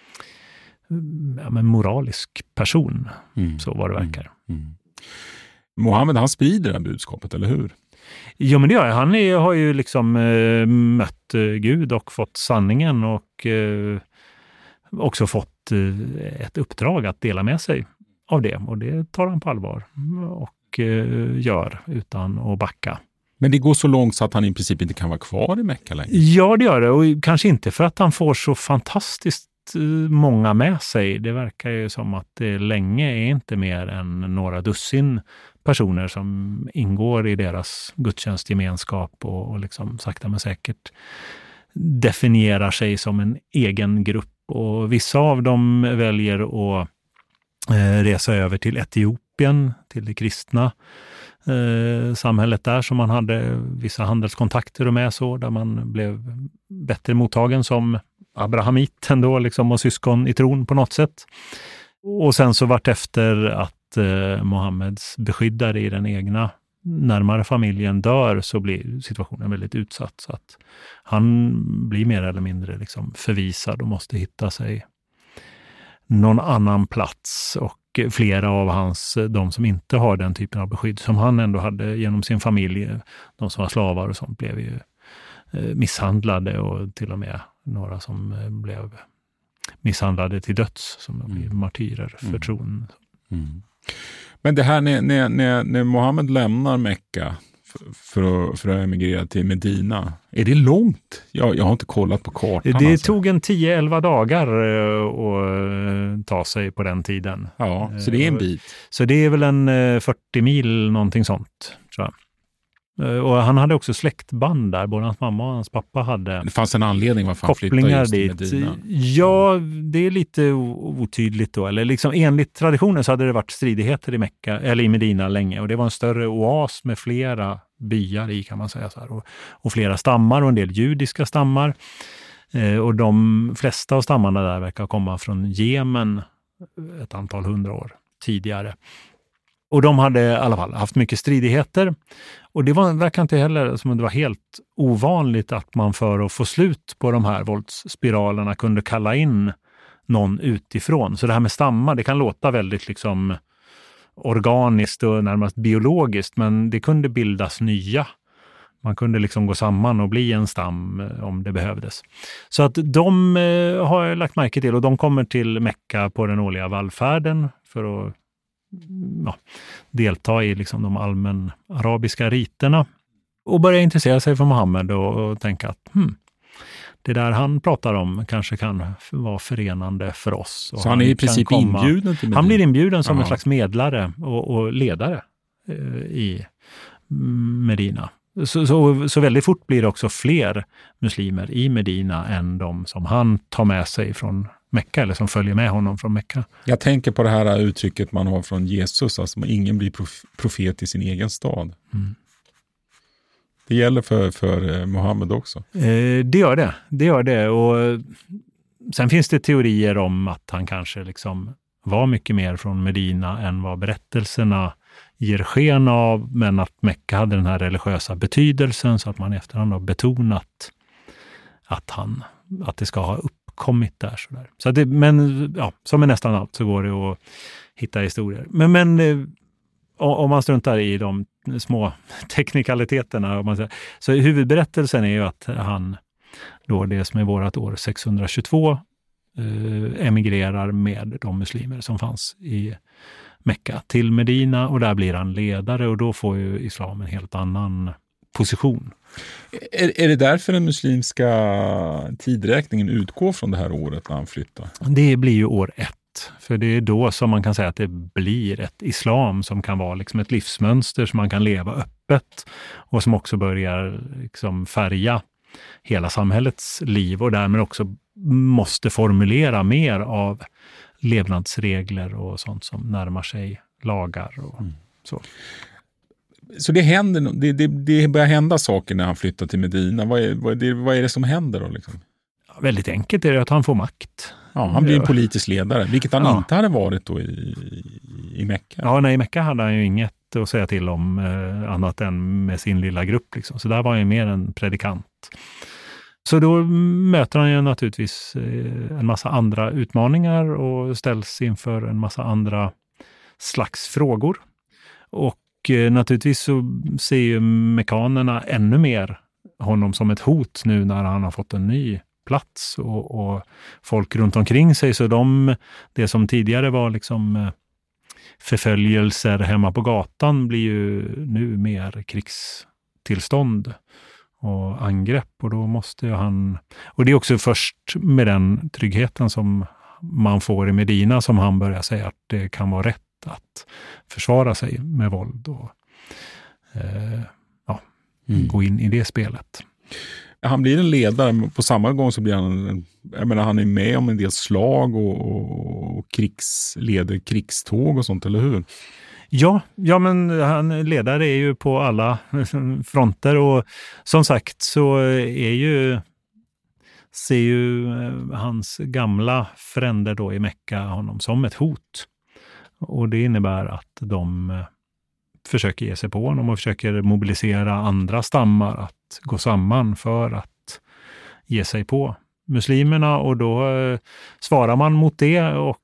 moralisk person, så vad det verkar. Muhammed, han sprider det här budskapet, eller hur? Jo, men det gör han. Han har ju liksom mött Gud och fått sanningen och också fått ett uppdrag att dela med sig av det. Och det tar han på allvar och gör utan att backa. Men det går så långt så att han i princip inte kan vara kvar i Mekka längre? Ja, det gör det. Och kanske inte för att han får så fantastiskt många med sig. Det verkar ju som att det länge är inte mer än några dussin personer som ingår i deras gudstjänstgemenskap och liksom sakta men säkert definierar sig som en egen grupp. Och vissa av dem väljer att resa över till Etiopien, till det kristna samhället där, som man hade vissa handelskontakter och med så, där man blev bättre mottagen som abrahamit ändå liksom, och syskon i tron på något sätt. Och sen så vart efter att Muhammeds beskyddare i den egna närmare familjen dör, så blir situationen väldigt utsatt, så att han blir mer eller mindre liksom förvisad och måste hitta sig någon annan plats. Och flera av de som inte har den typen av beskydd som han ändå hade genom sin familj, de som var slavar och sånt, blev ju misshandlade, och till och med några som blev misshandlade till döds, som blev martyrer för tron. Men det här när Mohammed lämnar Mekka för att emigrera till Medina, är det långt? Jag har inte kollat på kartan. Det tog en 10-11 dagar att ta sig på den tiden. Ja, så det är en bit. Så det är väl en 40 mil, någonting sånt, tror jag. Och han hade också släktband där, både hans mamma och hans pappa hade. Det fanns en anledning varför han flyttade just till Medina. Ja, det är lite otydligt då. Eller liksom enligt traditionen så hade det varit stridigheter i Mekka, eller i Medina länge. Och det var en större oas med flera byar i, kan man säga så här. Och flera stammar och en del judiska stammar. Och de flesta av stammarna där verkar komma från Jemen ett antal 100 år tidigare. Och de hade i alla fall haft mycket stridigheter. Och det verkar inte heller som att det var helt ovanligt att man för att få slut på de här våldsspiralerna kunde kalla in någon utifrån. Så det här med stammar, det kan låta väldigt liksom organiskt och närmast biologiskt, men det kunde bildas nya. Man kunde liksom gå samman och bli en stam om det behövdes. Så att de har jag lagt märke till, och de kommer till Mekka på den årliga vallfärden för att delta i liksom de allmän arabiska riterna och börja intressera sig för Mohammed och tänka att det där han pratar om kanske kan vara förenande för oss. Och så han är i princip inbjuden till Medina? Han blir inbjuden som en slags medlare och ledare i Medina. Så väldigt fort blir det också fler muslimer i Medina än de som han tar med sig från Mekka, eller som följer med honom från Mekka. Jag tänker på det här uttrycket man har från Jesus, alltså ingen blir profet i sin egen stad. Det gäller för Mohammed också. Det gör det. Och sen finns det teorier om att han kanske liksom var mycket mer från Medina än vad berättelserna ger sken av, men att Mekka hade den här religiösa betydelsen, så att man efterhand har betonat att det ska ha uppkommit där. Så att men som med nästan allt så går det att hitta historier. Men om man struntar i de små teknikaliteterna, om man säger, så huvudberättelsen är ju att han då, det som är vårat år 622, emigrerar med de muslimer som fanns i Mekka till Medina, och där blir han ledare, och då får ju islam en helt annan position. Är det därför den muslimska tidräkningen utgår från det här året när han flyttar? Det blir ju år 1. För det är då som man kan säga att det blir ett islam som kan vara liksom ett livsmönster som man kan leva öppet, och som också börjar liksom färga hela samhällets liv, och därmed också måste formulera mer av levnadsregler och sånt som närmar sig lagar och så. Så det händer, det börjar hända saker när han flyttar till Medina. Vad är det som händer då liksom? Väldigt enkelt är det att han får makt. Ja, han blir en politisk ledare, vilket han inte hade varit då i Mekka. Ja, nej, i Mekka hade han ju inget att säga till om annat än med sin lilla grupp. Liksom. Så där var han ju mer en predikant. Så då möter han ju naturligtvis en massa andra utmaningar och ställs inför en massa andra slags frågor. Och naturligtvis så ser ju mekanerna ännu mer honom som ett hot nu när han har fått en ny plats och folk runt omkring sig. Så det som tidigare var liksom förföljelser hemma på gatan blir ju nu mer krigstillstånd och angrepp, och då måste han, och det är också först med den tryggheten som man får i Medina som han börjar säga att det kan vara rätt att försvara sig med våld och gå in i det spelet. Han blir en ledare, på samma gång så blir han, jag menar, han är med om en del slag och leder krigståg och sånt, eller hur? Ja, men han ledare är ju på alla fronter, och som sagt så ser ju hans gamla fränder då i Mekka honom som ett hot. Och det innebär att de försöker ge sig på honom och försöker mobilisera andra stammar att gå samman för att ge sig på muslimerna, och då svarar man mot det och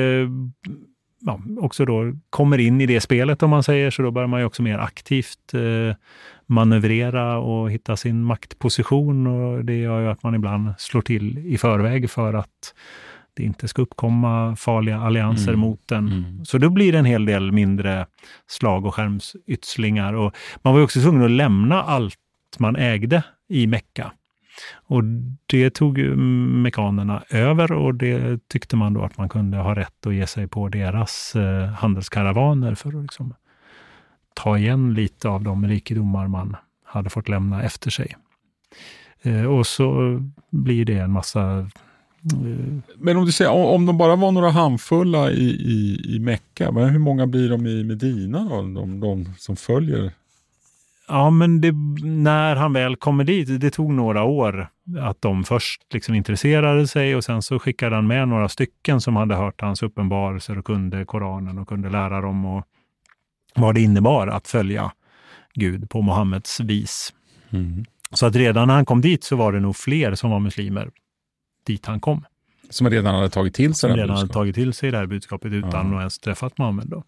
också då kommer in i det spelet, om man säger så. Då börjar man ju också mer aktivt manövrera och hitta sin maktposition, och det gör ju att man ibland slår till i förväg för att det inte ska uppkomma farliga allianser mot den. Så då blir det en hel del mindre slag- och skärmsytslingar. Och man var ju också tvungen att lämna allt man ägde i Mekka. Och det tog ju mekanerna över, och det tyckte man då att man kunde ha rätt att ge sig på deras handelskaravaner för att liksom ta igen lite av de rikedomar man hade fått lämna efter sig. Och så blir det en massa... Men om du säger, om de bara var några handfulla i Mekka, men hur många blir de i Medina då, de som följer? Ja, men när han väl kommer dit, det tog några år att de först liksom intresserade sig, och sen så skickade han med några stycken som hade hört hans uppenbarelser och kunde Koranen och kunde lära dem och vad det innebar att följa Gud på Mohammeds vis. Så att redan när han kom dit så var det nog fler som var muslimer dit han kom. Som redan hade tagit till sig det här budskapet utan att ens träffat Mohammed då.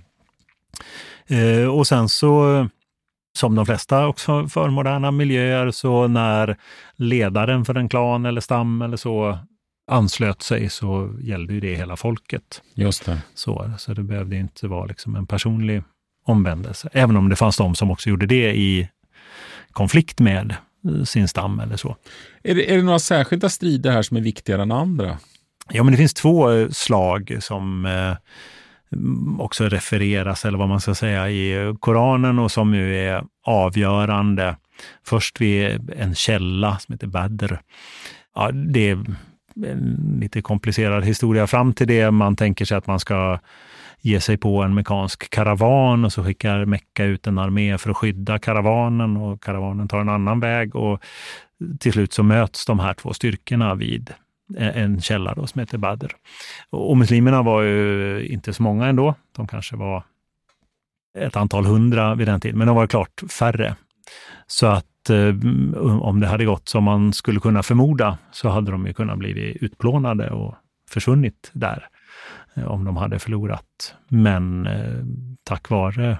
Och sen så, som de flesta också för moderna miljöer, så när ledaren för en klan eller stam eller så anslöt sig, så gällde ju det hela folket. Just det. Så det behövde inte vara liksom en personlig omvändelse. Även om det fanns de som också gjorde det i konflikt med sin stam eller så. Är det några särskilda strider här som är viktigare än andra? Ja, men det finns två slag som också refereras, eller vad man ska säga, i Koranen, och som ju är avgörande. Först vid en källa som heter Badr. Ja, det är en lite komplicerad historia fram till det. Man tänker sig att man ska ge sig på en mekansk karavan, och så skickar Mekka ut en armé för att skydda karavanen, och karavanen tar en annan väg, och till slut så möts de här två styrkorna vid en källa då som heter Badr. Och muslimerna var ju inte så många ändå. De kanske var ett antal hundra vid den tiden, men de var klart färre. Så att om det hade gått som man skulle kunna förmoda, så hade de ju kunnat bli utplånade och försvunnit där om de hade förlorat. Men tack vare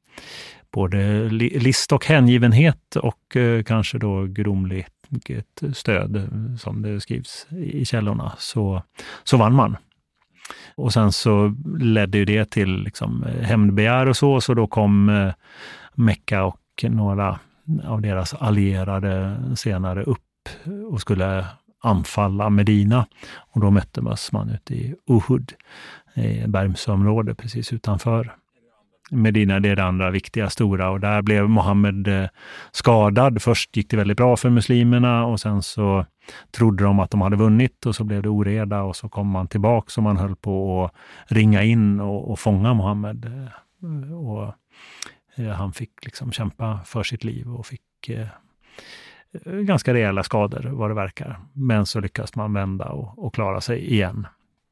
både list och hängivenhet och kanske då gudomligt stöd, som det skrivs i källorna, så vann man. Och sen så ledde ju det till liksom hämndbegär och så då kom Mekka och några av deras allierade senare upp och skulle anfalla Medina, och då möttes man ute i Uhud, i bergsområde precis utanför Medina. Det är det andra viktiga stora, och där blev Mohammed skadad. Först gick det väldigt bra för muslimerna, och sen så trodde de att de hade vunnit, och så blev det oreda, och så kom man tillbaka, och man höll på att ringa in och fånga Mohammed, och han fick liksom kämpa för sitt liv och fick ganska rejäla skador vad det verkar. Men så lyckas man vända och klara sig igen.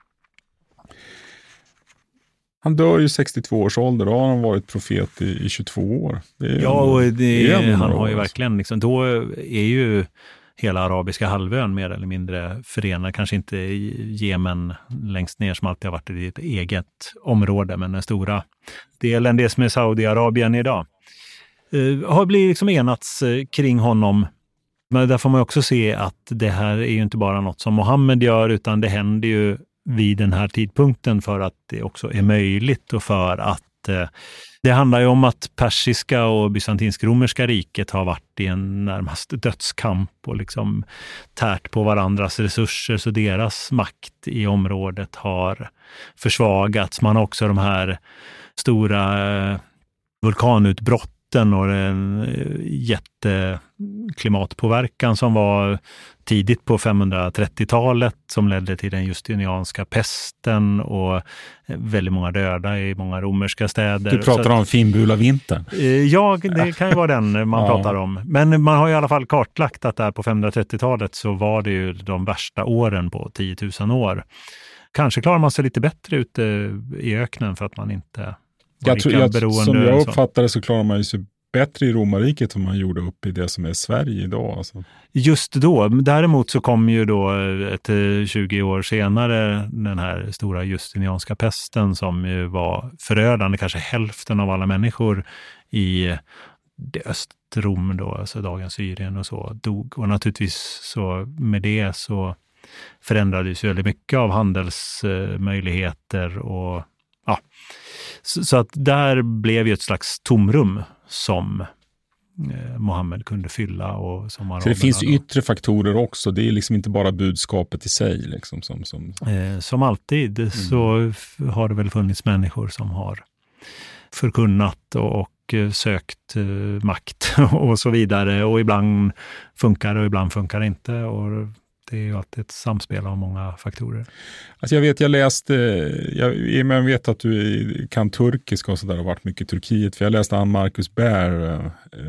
Han dör ju 62 års ålder, då har han varit profet i 22 år. Han har ju verkligen liksom, då är ju hela arabiska halvön mer eller mindre förenad, kanske inte i Jemen längst ner som alltid har varit i ett eget område, men den stora delen, det som är Saudiarabien idag, har blivit liksom enats kring honom. Men där får man också se att det här är ju inte bara något som Mohammed gör, utan det händer ju vid den här tidpunkten för att det också är möjligt, och för att det handlar ju om att persiska och bysantinsk-romerska riket har varit i en närmast dödskamp och liksom tärt på varandras resurser, så deras makt i området har försvagats. Man har också de här stora vulkanutbrotten och en jätteklimatpåverkan som var tidigt på 530-talet, som ledde till den justinianska pesten och väldigt många döda i många romerska städer. Du pratar om Fimbula vintern. Ja, det kan ju vara den man pratar om. Men man har i alla fall kartlagt att där på 530-talet så var det ju de värsta åren på 10 000 år. Kanske klarar man sig lite bättre ute i öknen för att man inte var lika beroende. Som jag uppfattar det så klarar man ju sig bättre i romarriket som man gjorde upp i det som är Sverige idag. Alltså. Just då. Däremot så kom ju då 20 år senare den här stora justinianska pesten, som ju var förödande. Kanske hälften av alla människor i det Östrom då, alltså dagens Syrien och så, dog. Och naturligtvis så med det så förändrades ju väldigt mycket av handelsmöjligheter och ja. Så att där blev ju ett slags tomrum som Mohammed kunde fylla. Och som så det finns yttre faktorer också. Det är liksom inte bara budskapet i sig. Liksom, som alltid så har det väl funnits människor som har förkunnat och sökt makt och så vidare. Och ibland funkar det och ibland funkar det inte. Och det är ju alltid ett samspel av många faktorer. Alltså jag vet att du kan turkiska och sådär och varit mycket i Turkiet. För jag läste han Marcus Baer,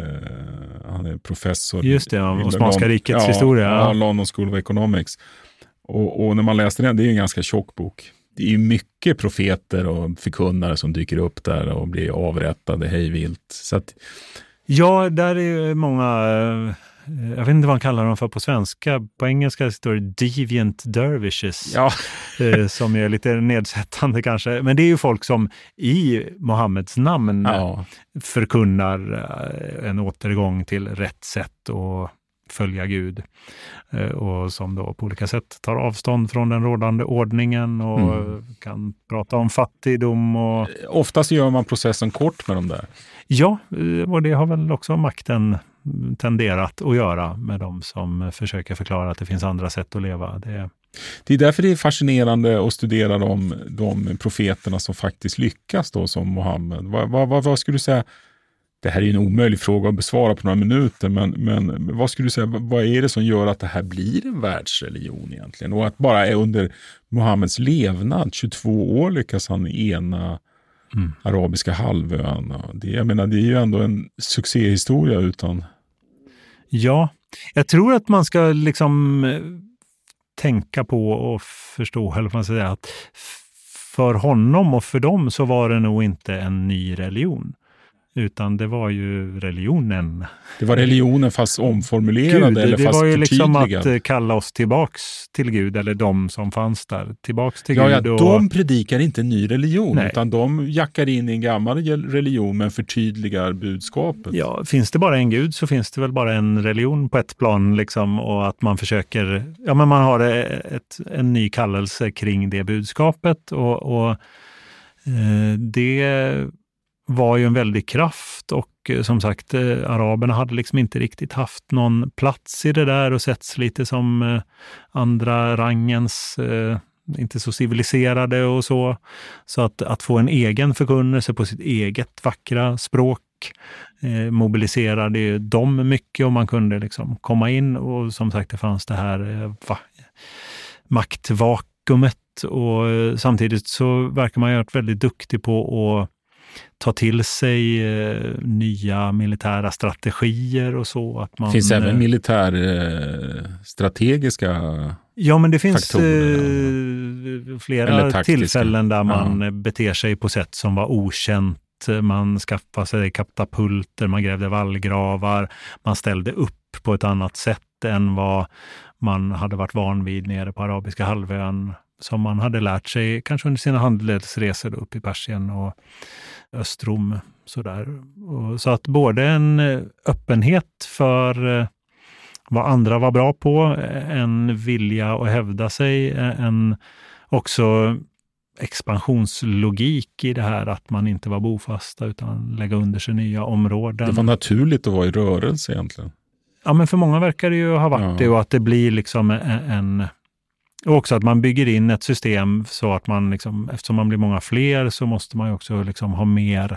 han är professor. Just det, Osmanska rikets historia. Ja, London School of Economics. Och när man läste den, det är ju en ganska tjock bok. Det är ju mycket profeter och förkunnare som dyker upp där och blir avrättade hejvilt. Så att... Ja, där är ju många... Jag vet inte vad man kallar dem för på svenska. På engelska står det deviant dervishes. Ja. Som är lite nedsättande kanske. Men det är ju folk som i Mohammeds namn förkunnar en återgång till rätt sätt och följa Gud. Och som då på olika sätt tar avstånd från den rådande ordningen och kan prata om fattigdom. Och... Oftast gör man processen kort med dem där. Ja, och det har väl också makten tenderat att göra med de som försöker förklara att det finns andra sätt att leva. Det är därför det är fascinerande att studera de profeterna som faktiskt lyckas då, som Mohammed. Vad skulle du säga? Det här är en omöjlig fråga att besvara på några minuter, men vad skulle du säga, vad är det som gör att det här blir en världsreligion egentligen? Och att bara under Mohammeds levnad, 22 år, lyckas han ena arabiska halvön. Det är ju ändå en succéhistoria utan... Ja, jag tror att man ska liksom tänka på och förstå, eller man säga, att för honom och för dem så var det nog inte en ny religion. Utan det var ju religionen. Det var religionen fast omformulerad eller fast förtydligad. Det var ju liksom att kalla oss tillbaks till Gud, eller de som fanns där tillbaks till Gud. Ja, de predikar inte en ny religion, utan de jackar in i en gammal religion men förtydligar budskapet. Ja, finns det bara en Gud så finns det väl bara en religion på ett plan liksom, och att man försöker, ja men man har en ny kallelse kring det budskapet och det var ju en väldig kraft och som sagt araberna hade liksom inte riktigt haft någon plats i det där och setts lite som andra rangens, inte så civiliserade och så. Så att få en egen förkunnelse på sitt eget vackra språk mobiliserade dem mycket och man kunde liksom komma in och som sagt det fanns det här maktvakuumet och samtidigt så verkar man ju ha varit väldigt duktig på att ta till sig nya militära strategier och så. Att man, finns även militärstrategiska ja, men det finns flera tillfällen där man beter sig på sätt som var okänt. Man skaffade sig katapulter, man grävde vallgravar, man ställde upp på ett annat sätt än vad man hade varit van vid nere på arabiska halvön, som man hade lärt sig kanske under sina handelsresor upp i Persien och Östrom. Sådär. Så att både en öppenhet för vad andra var bra på, en vilja att hävda sig, en också expansionslogik i det här att man inte var bofasta utan lägga under sig nya områden. Det var naturligt att vara i rörelse egentligen. Ja, men för många verkar det ju ha varit det och att det blir liksom och också att man bygger in ett system så att man liksom, eftersom man blir många fler så måste man ju också liksom ha mer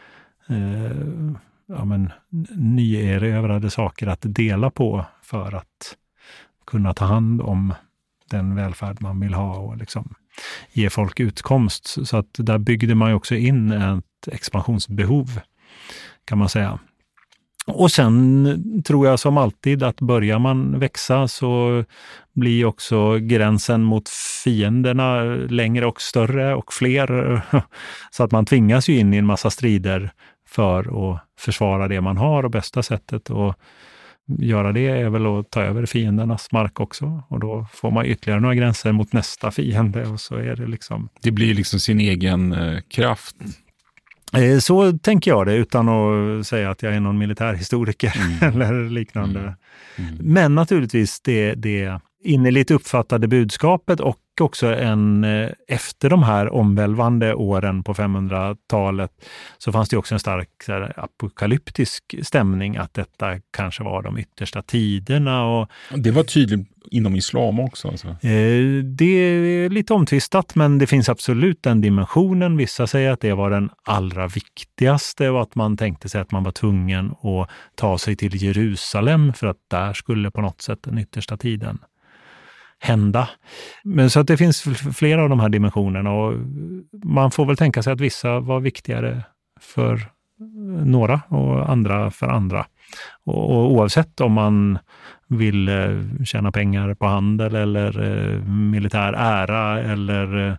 nyerövrade saker att dela på för att kunna ta hand om den välfärd man vill ha och liksom ge folk utkomst. Så att där byggde man ju också in ett expansionsbehov kan man säga. Och sen tror jag som alltid att börjar man växa så blir också gränsen mot fienderna längre och större och fler. Så att man tvingas ju in i en massa strider för att försvara det man har och bästa sättet att göra det är väl att ta över fiendernas mark också. Och då får man ytterligare några gränser mot nästa fiende och så är det liksom... Det blir liksom sin egen kraft. Så tänker jag det utan att säga att jag är någon militärhistoriker eller liknande. Men naturligtvis det innerligt uppfattade budskapet och också efter de här omvälvande åren på 500-talet så fanns det också en stark apokalyptisk stämning att detta kanske var de yttersta tiderna. Och det var tydligt inom islam också? Alltså. Det är lite omtvistat, men det finns absolut den dimensionen. Vissa säger att det var den allra viktigaste och att man tänkte sig att man var tvungen att ta sig till Jerusalem för att där skulle på något sätt den yttersta tiden hända. Men så att det finns flera av de här dimensionerna och man får väl tänka sig att vissa var viktigare för några och andra för andra. Och oavsett om man vill tjäna pengar på handel eller militär ära eller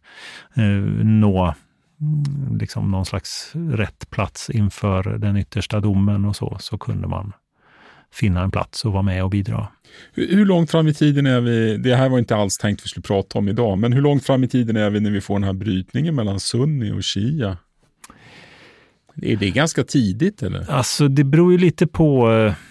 nå liksom någon slags rätt plats inför den yttersta domen och så kunde man finna en plats och vara med och bidra. Hur långt fram i tiden är vi, det här var inte alls tänkt vi skulle prata om idag, men hur långt fram i tiden är vi när vi får den här brytningen mellan sunni och shia? Är det ganska tidigt eller? Alltså det beror ju lite på,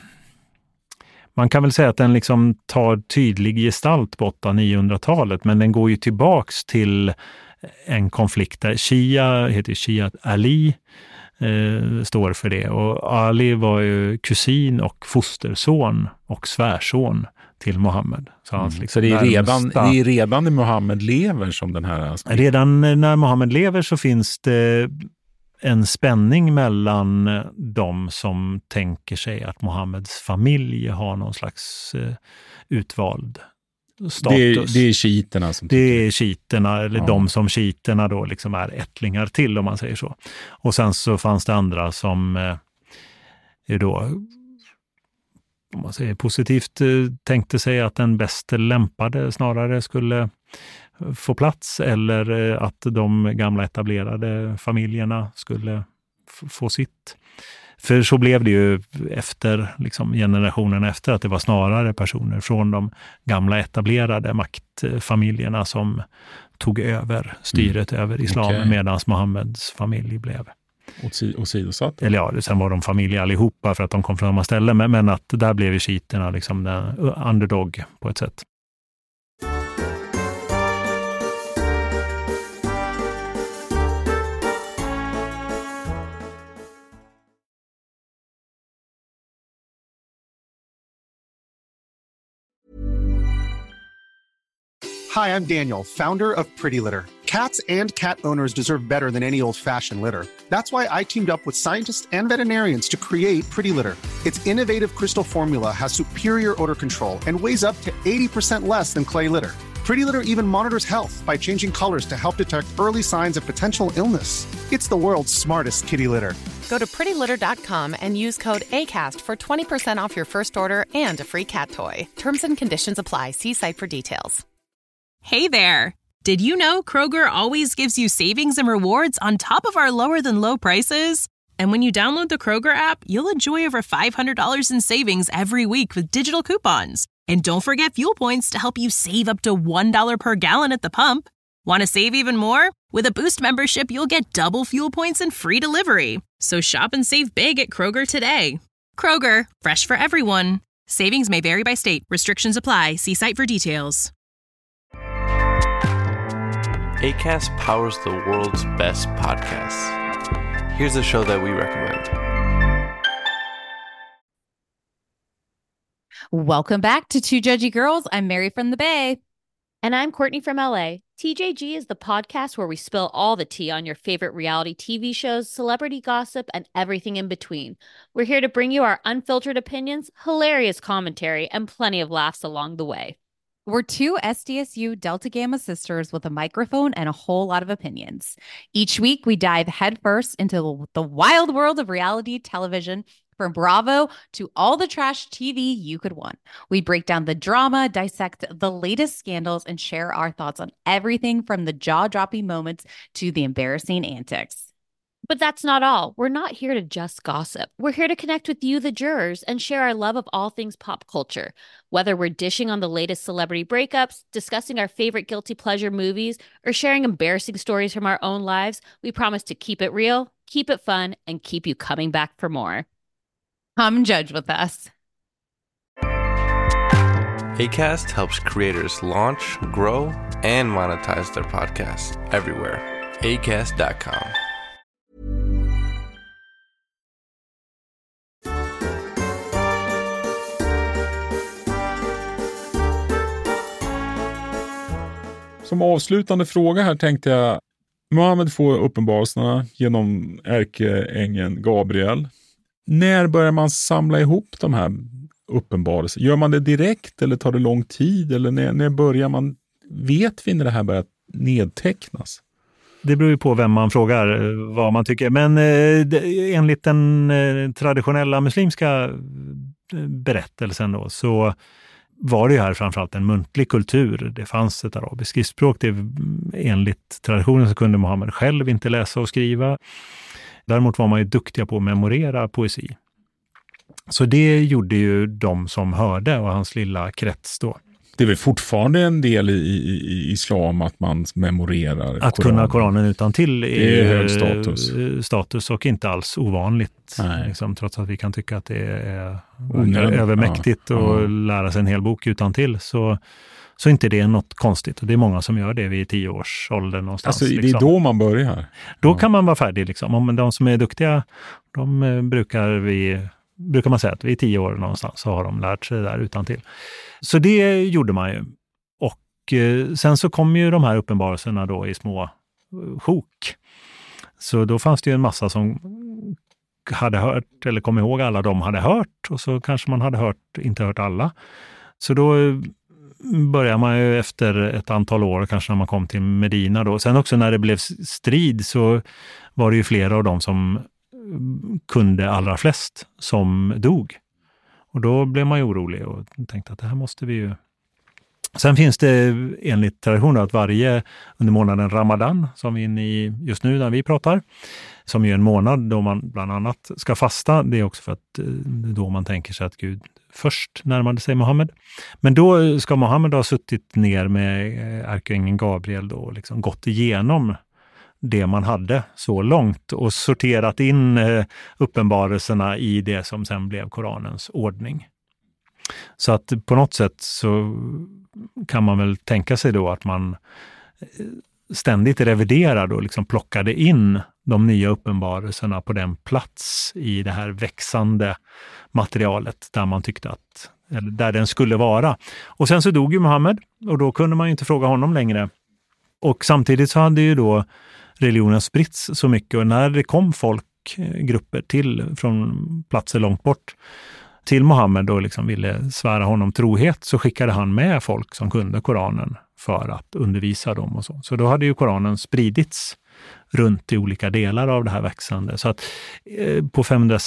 man kan väl säga att den liksom tar tydlig gestalt på 800-900-talet, men den går ju tillbaks till en konflikt där Shia heter Shia Ali står för det. Och Ali var ju kusin och fosterson och svärson till Mohammed. Så, så det är redan när Mohammed lever som den här aspekten. Redan när Mohammed lever så finns det en spänning mellan de som tänker sig att Mohammeds familj har någon slags utvald status. Det är shiiterna som tycker. Det är shiiterna, eller de som shiiterna då liksom är ättlingar till, om man säger så. Och sen så fanns det andra som är då, om man säger positivt, tänkte sig att den bäst lämpade snarare skulle få plats, eller att de gamla etablerade familjerna skulle få sitt. För så blev det ju efter liksom, generationen efter, att det var snarare personer från de gamla etablerade maktfamiljerna som tog över styret över islam, medan Mohammeds familj blev åsidosatt. Eller ja, sen var de familj allihopa för att de kom från samma ställe, men att där blev ju shiiterna liksom den underdog på ett sätt. Hi, I'm Daniel, founder of Pretty Litter. Cats and cat owners deserve better than any old-fashioned litter. That's why I teamed up with scientists and veterinarians to create Pretty Litter. Its innovative crystal formula has superior odor control and weighs up to 80% less than clay litter. Pretty Litter even monitors health by changing colors to help detect early signs of potential illness. It's the world's smartest kitty litter. Go to prettylitter.com and use code ACAST for 20% off your first order and a free cat toy. Terms and conditions apply. See site for details. Hey there! Did you know Kroger always gives you savings and rewards on top of our lower-than-low prices? And when you download the Kroger app, you'll enjoy over $500 in savings every week with digital coupons. And don't forget fuel points to help you save up to $1 per gallon at the pump. Want to save even more? With a Boost membership, you'll get double fuel points and free delivery. So shop and save big at Kroger today. Kroger, fresh for everyone. Savings may vary by state. Restrictions apply. See site for details. Acast powers the world's best podcasts. Here's a show that we recommend. Welcome back to Two Judgy Girls. I'm Mary from the Bay. And I'm Courtney from LA. TJG is the podcast where we spill all the tea on your favorite reality TV shows, celebrity gossip, and everything in between. We're here to bring you our unfiltered opinions, hilarious commentary, and plenty of laughs along the way. We're two SDSU Delta Gamma sisters with a microphone and a whole lot of opinions. Each week, we dive headfirst into the wild world of reality television, from Bravo to all the trash TV you could want. We break down the drama, dissect the latest scandals, and share our thoughts on everything from the jaw-dropping moments to the embarrassing antics. But that's not all. We're not here to just gossip. We're here to connect with you, the jurors, and share our love of all things pop culture. Whether we're dishing on the latest celebrity breakups, discussing our favorite guilty pleasure movies, or sharing embarrassing stories from our own lives, we promise to keep it real, keep it fun, and keep you coming back for more. Come judge with us. Acast helps creators launch, grow, and monetize their podcasts everywhere. Acast.com. Som avslutande fråga här tänkte jag, Muhammed får uppenbarelserna genom ärkeängeln Gabriel. När börjar man samla ihop de här uppenbarelserna? Gör man det direkt eller tar det lång tid? Eller när börjar man? Vet vi när det här börjar nedtecknas? Det beror ju på vem man frågar vad man tycker. Men enligt den traditionella muslimska berättelsen då, så var det ju här framförallt en muntlig kultur. Det fanns ett arabiskt skriftspråk. Enligt traditionen så kunde Muhammed själv inte läsa och skriva. Däremot var man ju duktiga på att memorera poesi. Så det gjorde ju de som hörde och hans lilla krets då. Det är väl fortfarande en del i islam att man memorerar att Koranen. Kunna Koranen utan till är hög status och inte alls ovanligt. Liksom, trots att vi kan tycka att det är övermäktigt att lära sig en hel bok utan till, så inte det är något konstigt. Och det är många som gör det vid 10-årsåldern någonstans. Alltså det är då man börjar? Då kan man vara färdig. Liksom. Om de som är duktiga, de brukar man säga att vid 10 år någonstans så har de lärt sig det där utan till. Så det gjorde man ju. Och sen så kom ju de här uppenbarelserna då i små sjok. Så då fanns det ju en massa som hade hört eller kom ihåg alla de hade hört. Och så kanske man hade inte hört alla. Så då börjar man ju efter ett antal år, kanske när man kom till Medina då. Sen också när det blev strid så var det ju flera av dem som kunde allra flest som dog. Och då blev man ju orolig och tänkte att det här måste vi ju... Sen finns det enligt traditionen att under månaden Ramadan, som vi är inne i just nu när vi pratar, som är en månad då man bland annat ska fasta, det är också för att då man tänker sig att Gud först närmade sig Muhammed. Men då ska Muhammed ha suttit ner med ärkeängeln Gabriel då och liksom gått igenom det man hade så långt och sorterat in uppenbarelserna i det som sen blev Koranens ordning. Så att på något sätt så kan man väl tänka sig då att man ständigt reviderade och liksom plockade in de nya uppenbarelserna på den plats i det här växande materialet där man tyckte att, eller där den skulle vara. Och sen så dog ju Muhammed och då kunde man ju inte fråga honom längre. Och samtidigt så hade ju då religionen spritts så mycket och när det kom folkgrupper från platser långt bort till Muhammed och liksom ville svära honom trohet så skickade han med folk som kunde Koranen för att undervisa dem och så. Så då hade ju Koranen spridits runt i olika delar av det här växande. Så att på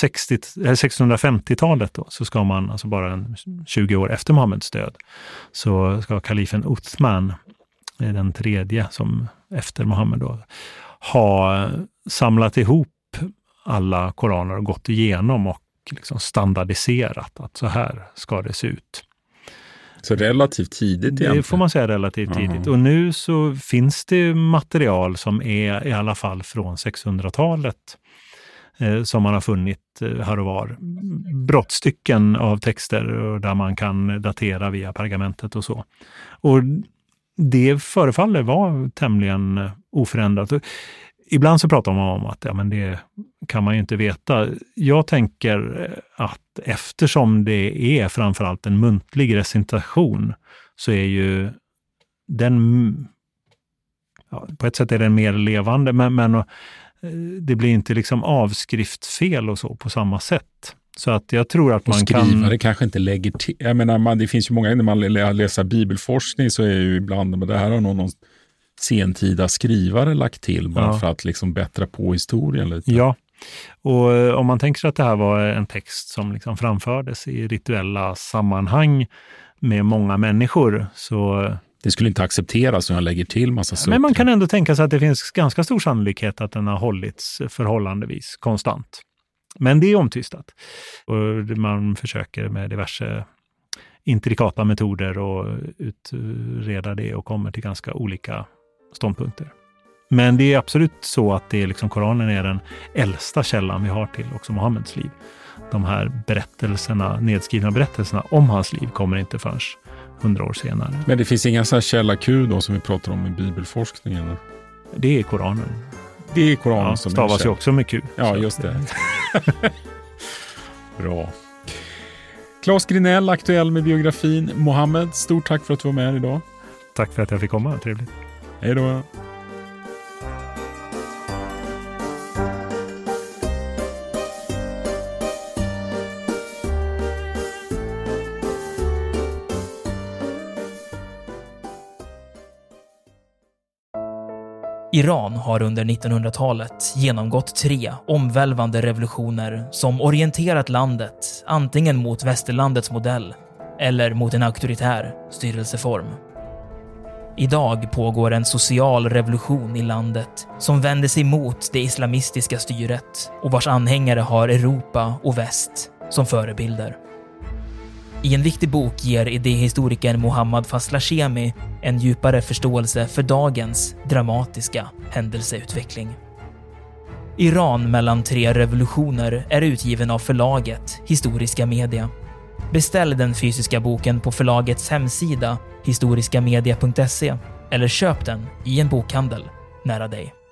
650-talet då, så ska man, alltså bara 20 år efter Muhammeds död, så ska kalifen Uthman, den tredje som efter Muhammed då, ha samlat ihop alla koraner och gått igenom och liksom standardiserat att så här ska det se ut. Så relativt tidigt egentligen? Det får man säga relativt tidigt. Och nu så finns det material som är i alla fall från 600-talet som man har funnit här och var. Brottstycken av texter där man kan datera via pergamentet och så. Och det förefaller vara tämligen oförändrat. Ibland så pratar man om att men det kan man ju inte veta. Jag tänker att eftersom det är framförallt en muntlig recitation så är ju den, på ett sätt är den mer levande, men det blir inte liksom avskriftfel och så på samma sätt. Så att jag tror att man kan... Skrivare kanske inte lägger till... Jag menar, det finns ju många, när man läser bibelforskning så är ju ibland, men det här har någon sentida skrivare lagt till bara för att liksom bättra på historien lite. Ja, och om man tänker sig att det här var en text som liksom framfördes i rituella sammanhang med många människor så... Det skulle inte accepteras om jag lägger till massa saker. Men man kan ändå tänka sig att det finns ganska stor sannolikhet att den har hållits förhållandevis konstant. Men det är omtvistat. Och man försöker med diverse intrikata metoder och utreda det och kommer till ganska olika ståndpunkter. Men det är absolut så att det är liksom, Koranen är den äldsta källan vi har till också Muhammeds liv. De här berättelserna, nedskrivna berättelserna om hans liv kommer inte förrän 100 år senare. Men det finns inga så här källa Q då som vi pratar om i bibelforskningen? Det är Koranen. Det är Koranen som stavas ju också med Q. Ja, just det. Bra. Claes Grinell, aktuell med biografin Mohammed. Stort tack för att du var med här idag. Tack för att jag fick komma, trevligt. Hej då. Iran har under 1900-talet genomgått 3 omvälvande revolutioner som orienterat landet antingen mot västerlandets modell eller mot en auktoritär styrelseform. Idag pågår en social revolution i landet som vänder sig mot det islamistiska styret och vars anhängare har Europa och väst som förebilder. I en viktig bok ger idéhistorikern Mohammad Faslashemi en djupare förståelse för dagens dramatiska händelseutveckling. Iran mellan 3 revolutioner är utgiven av förlaget Historiska Media. Beställ den fysiska boken på förlagets hemsida historiskamedia.se eller köp den i en bokhandel nära dig.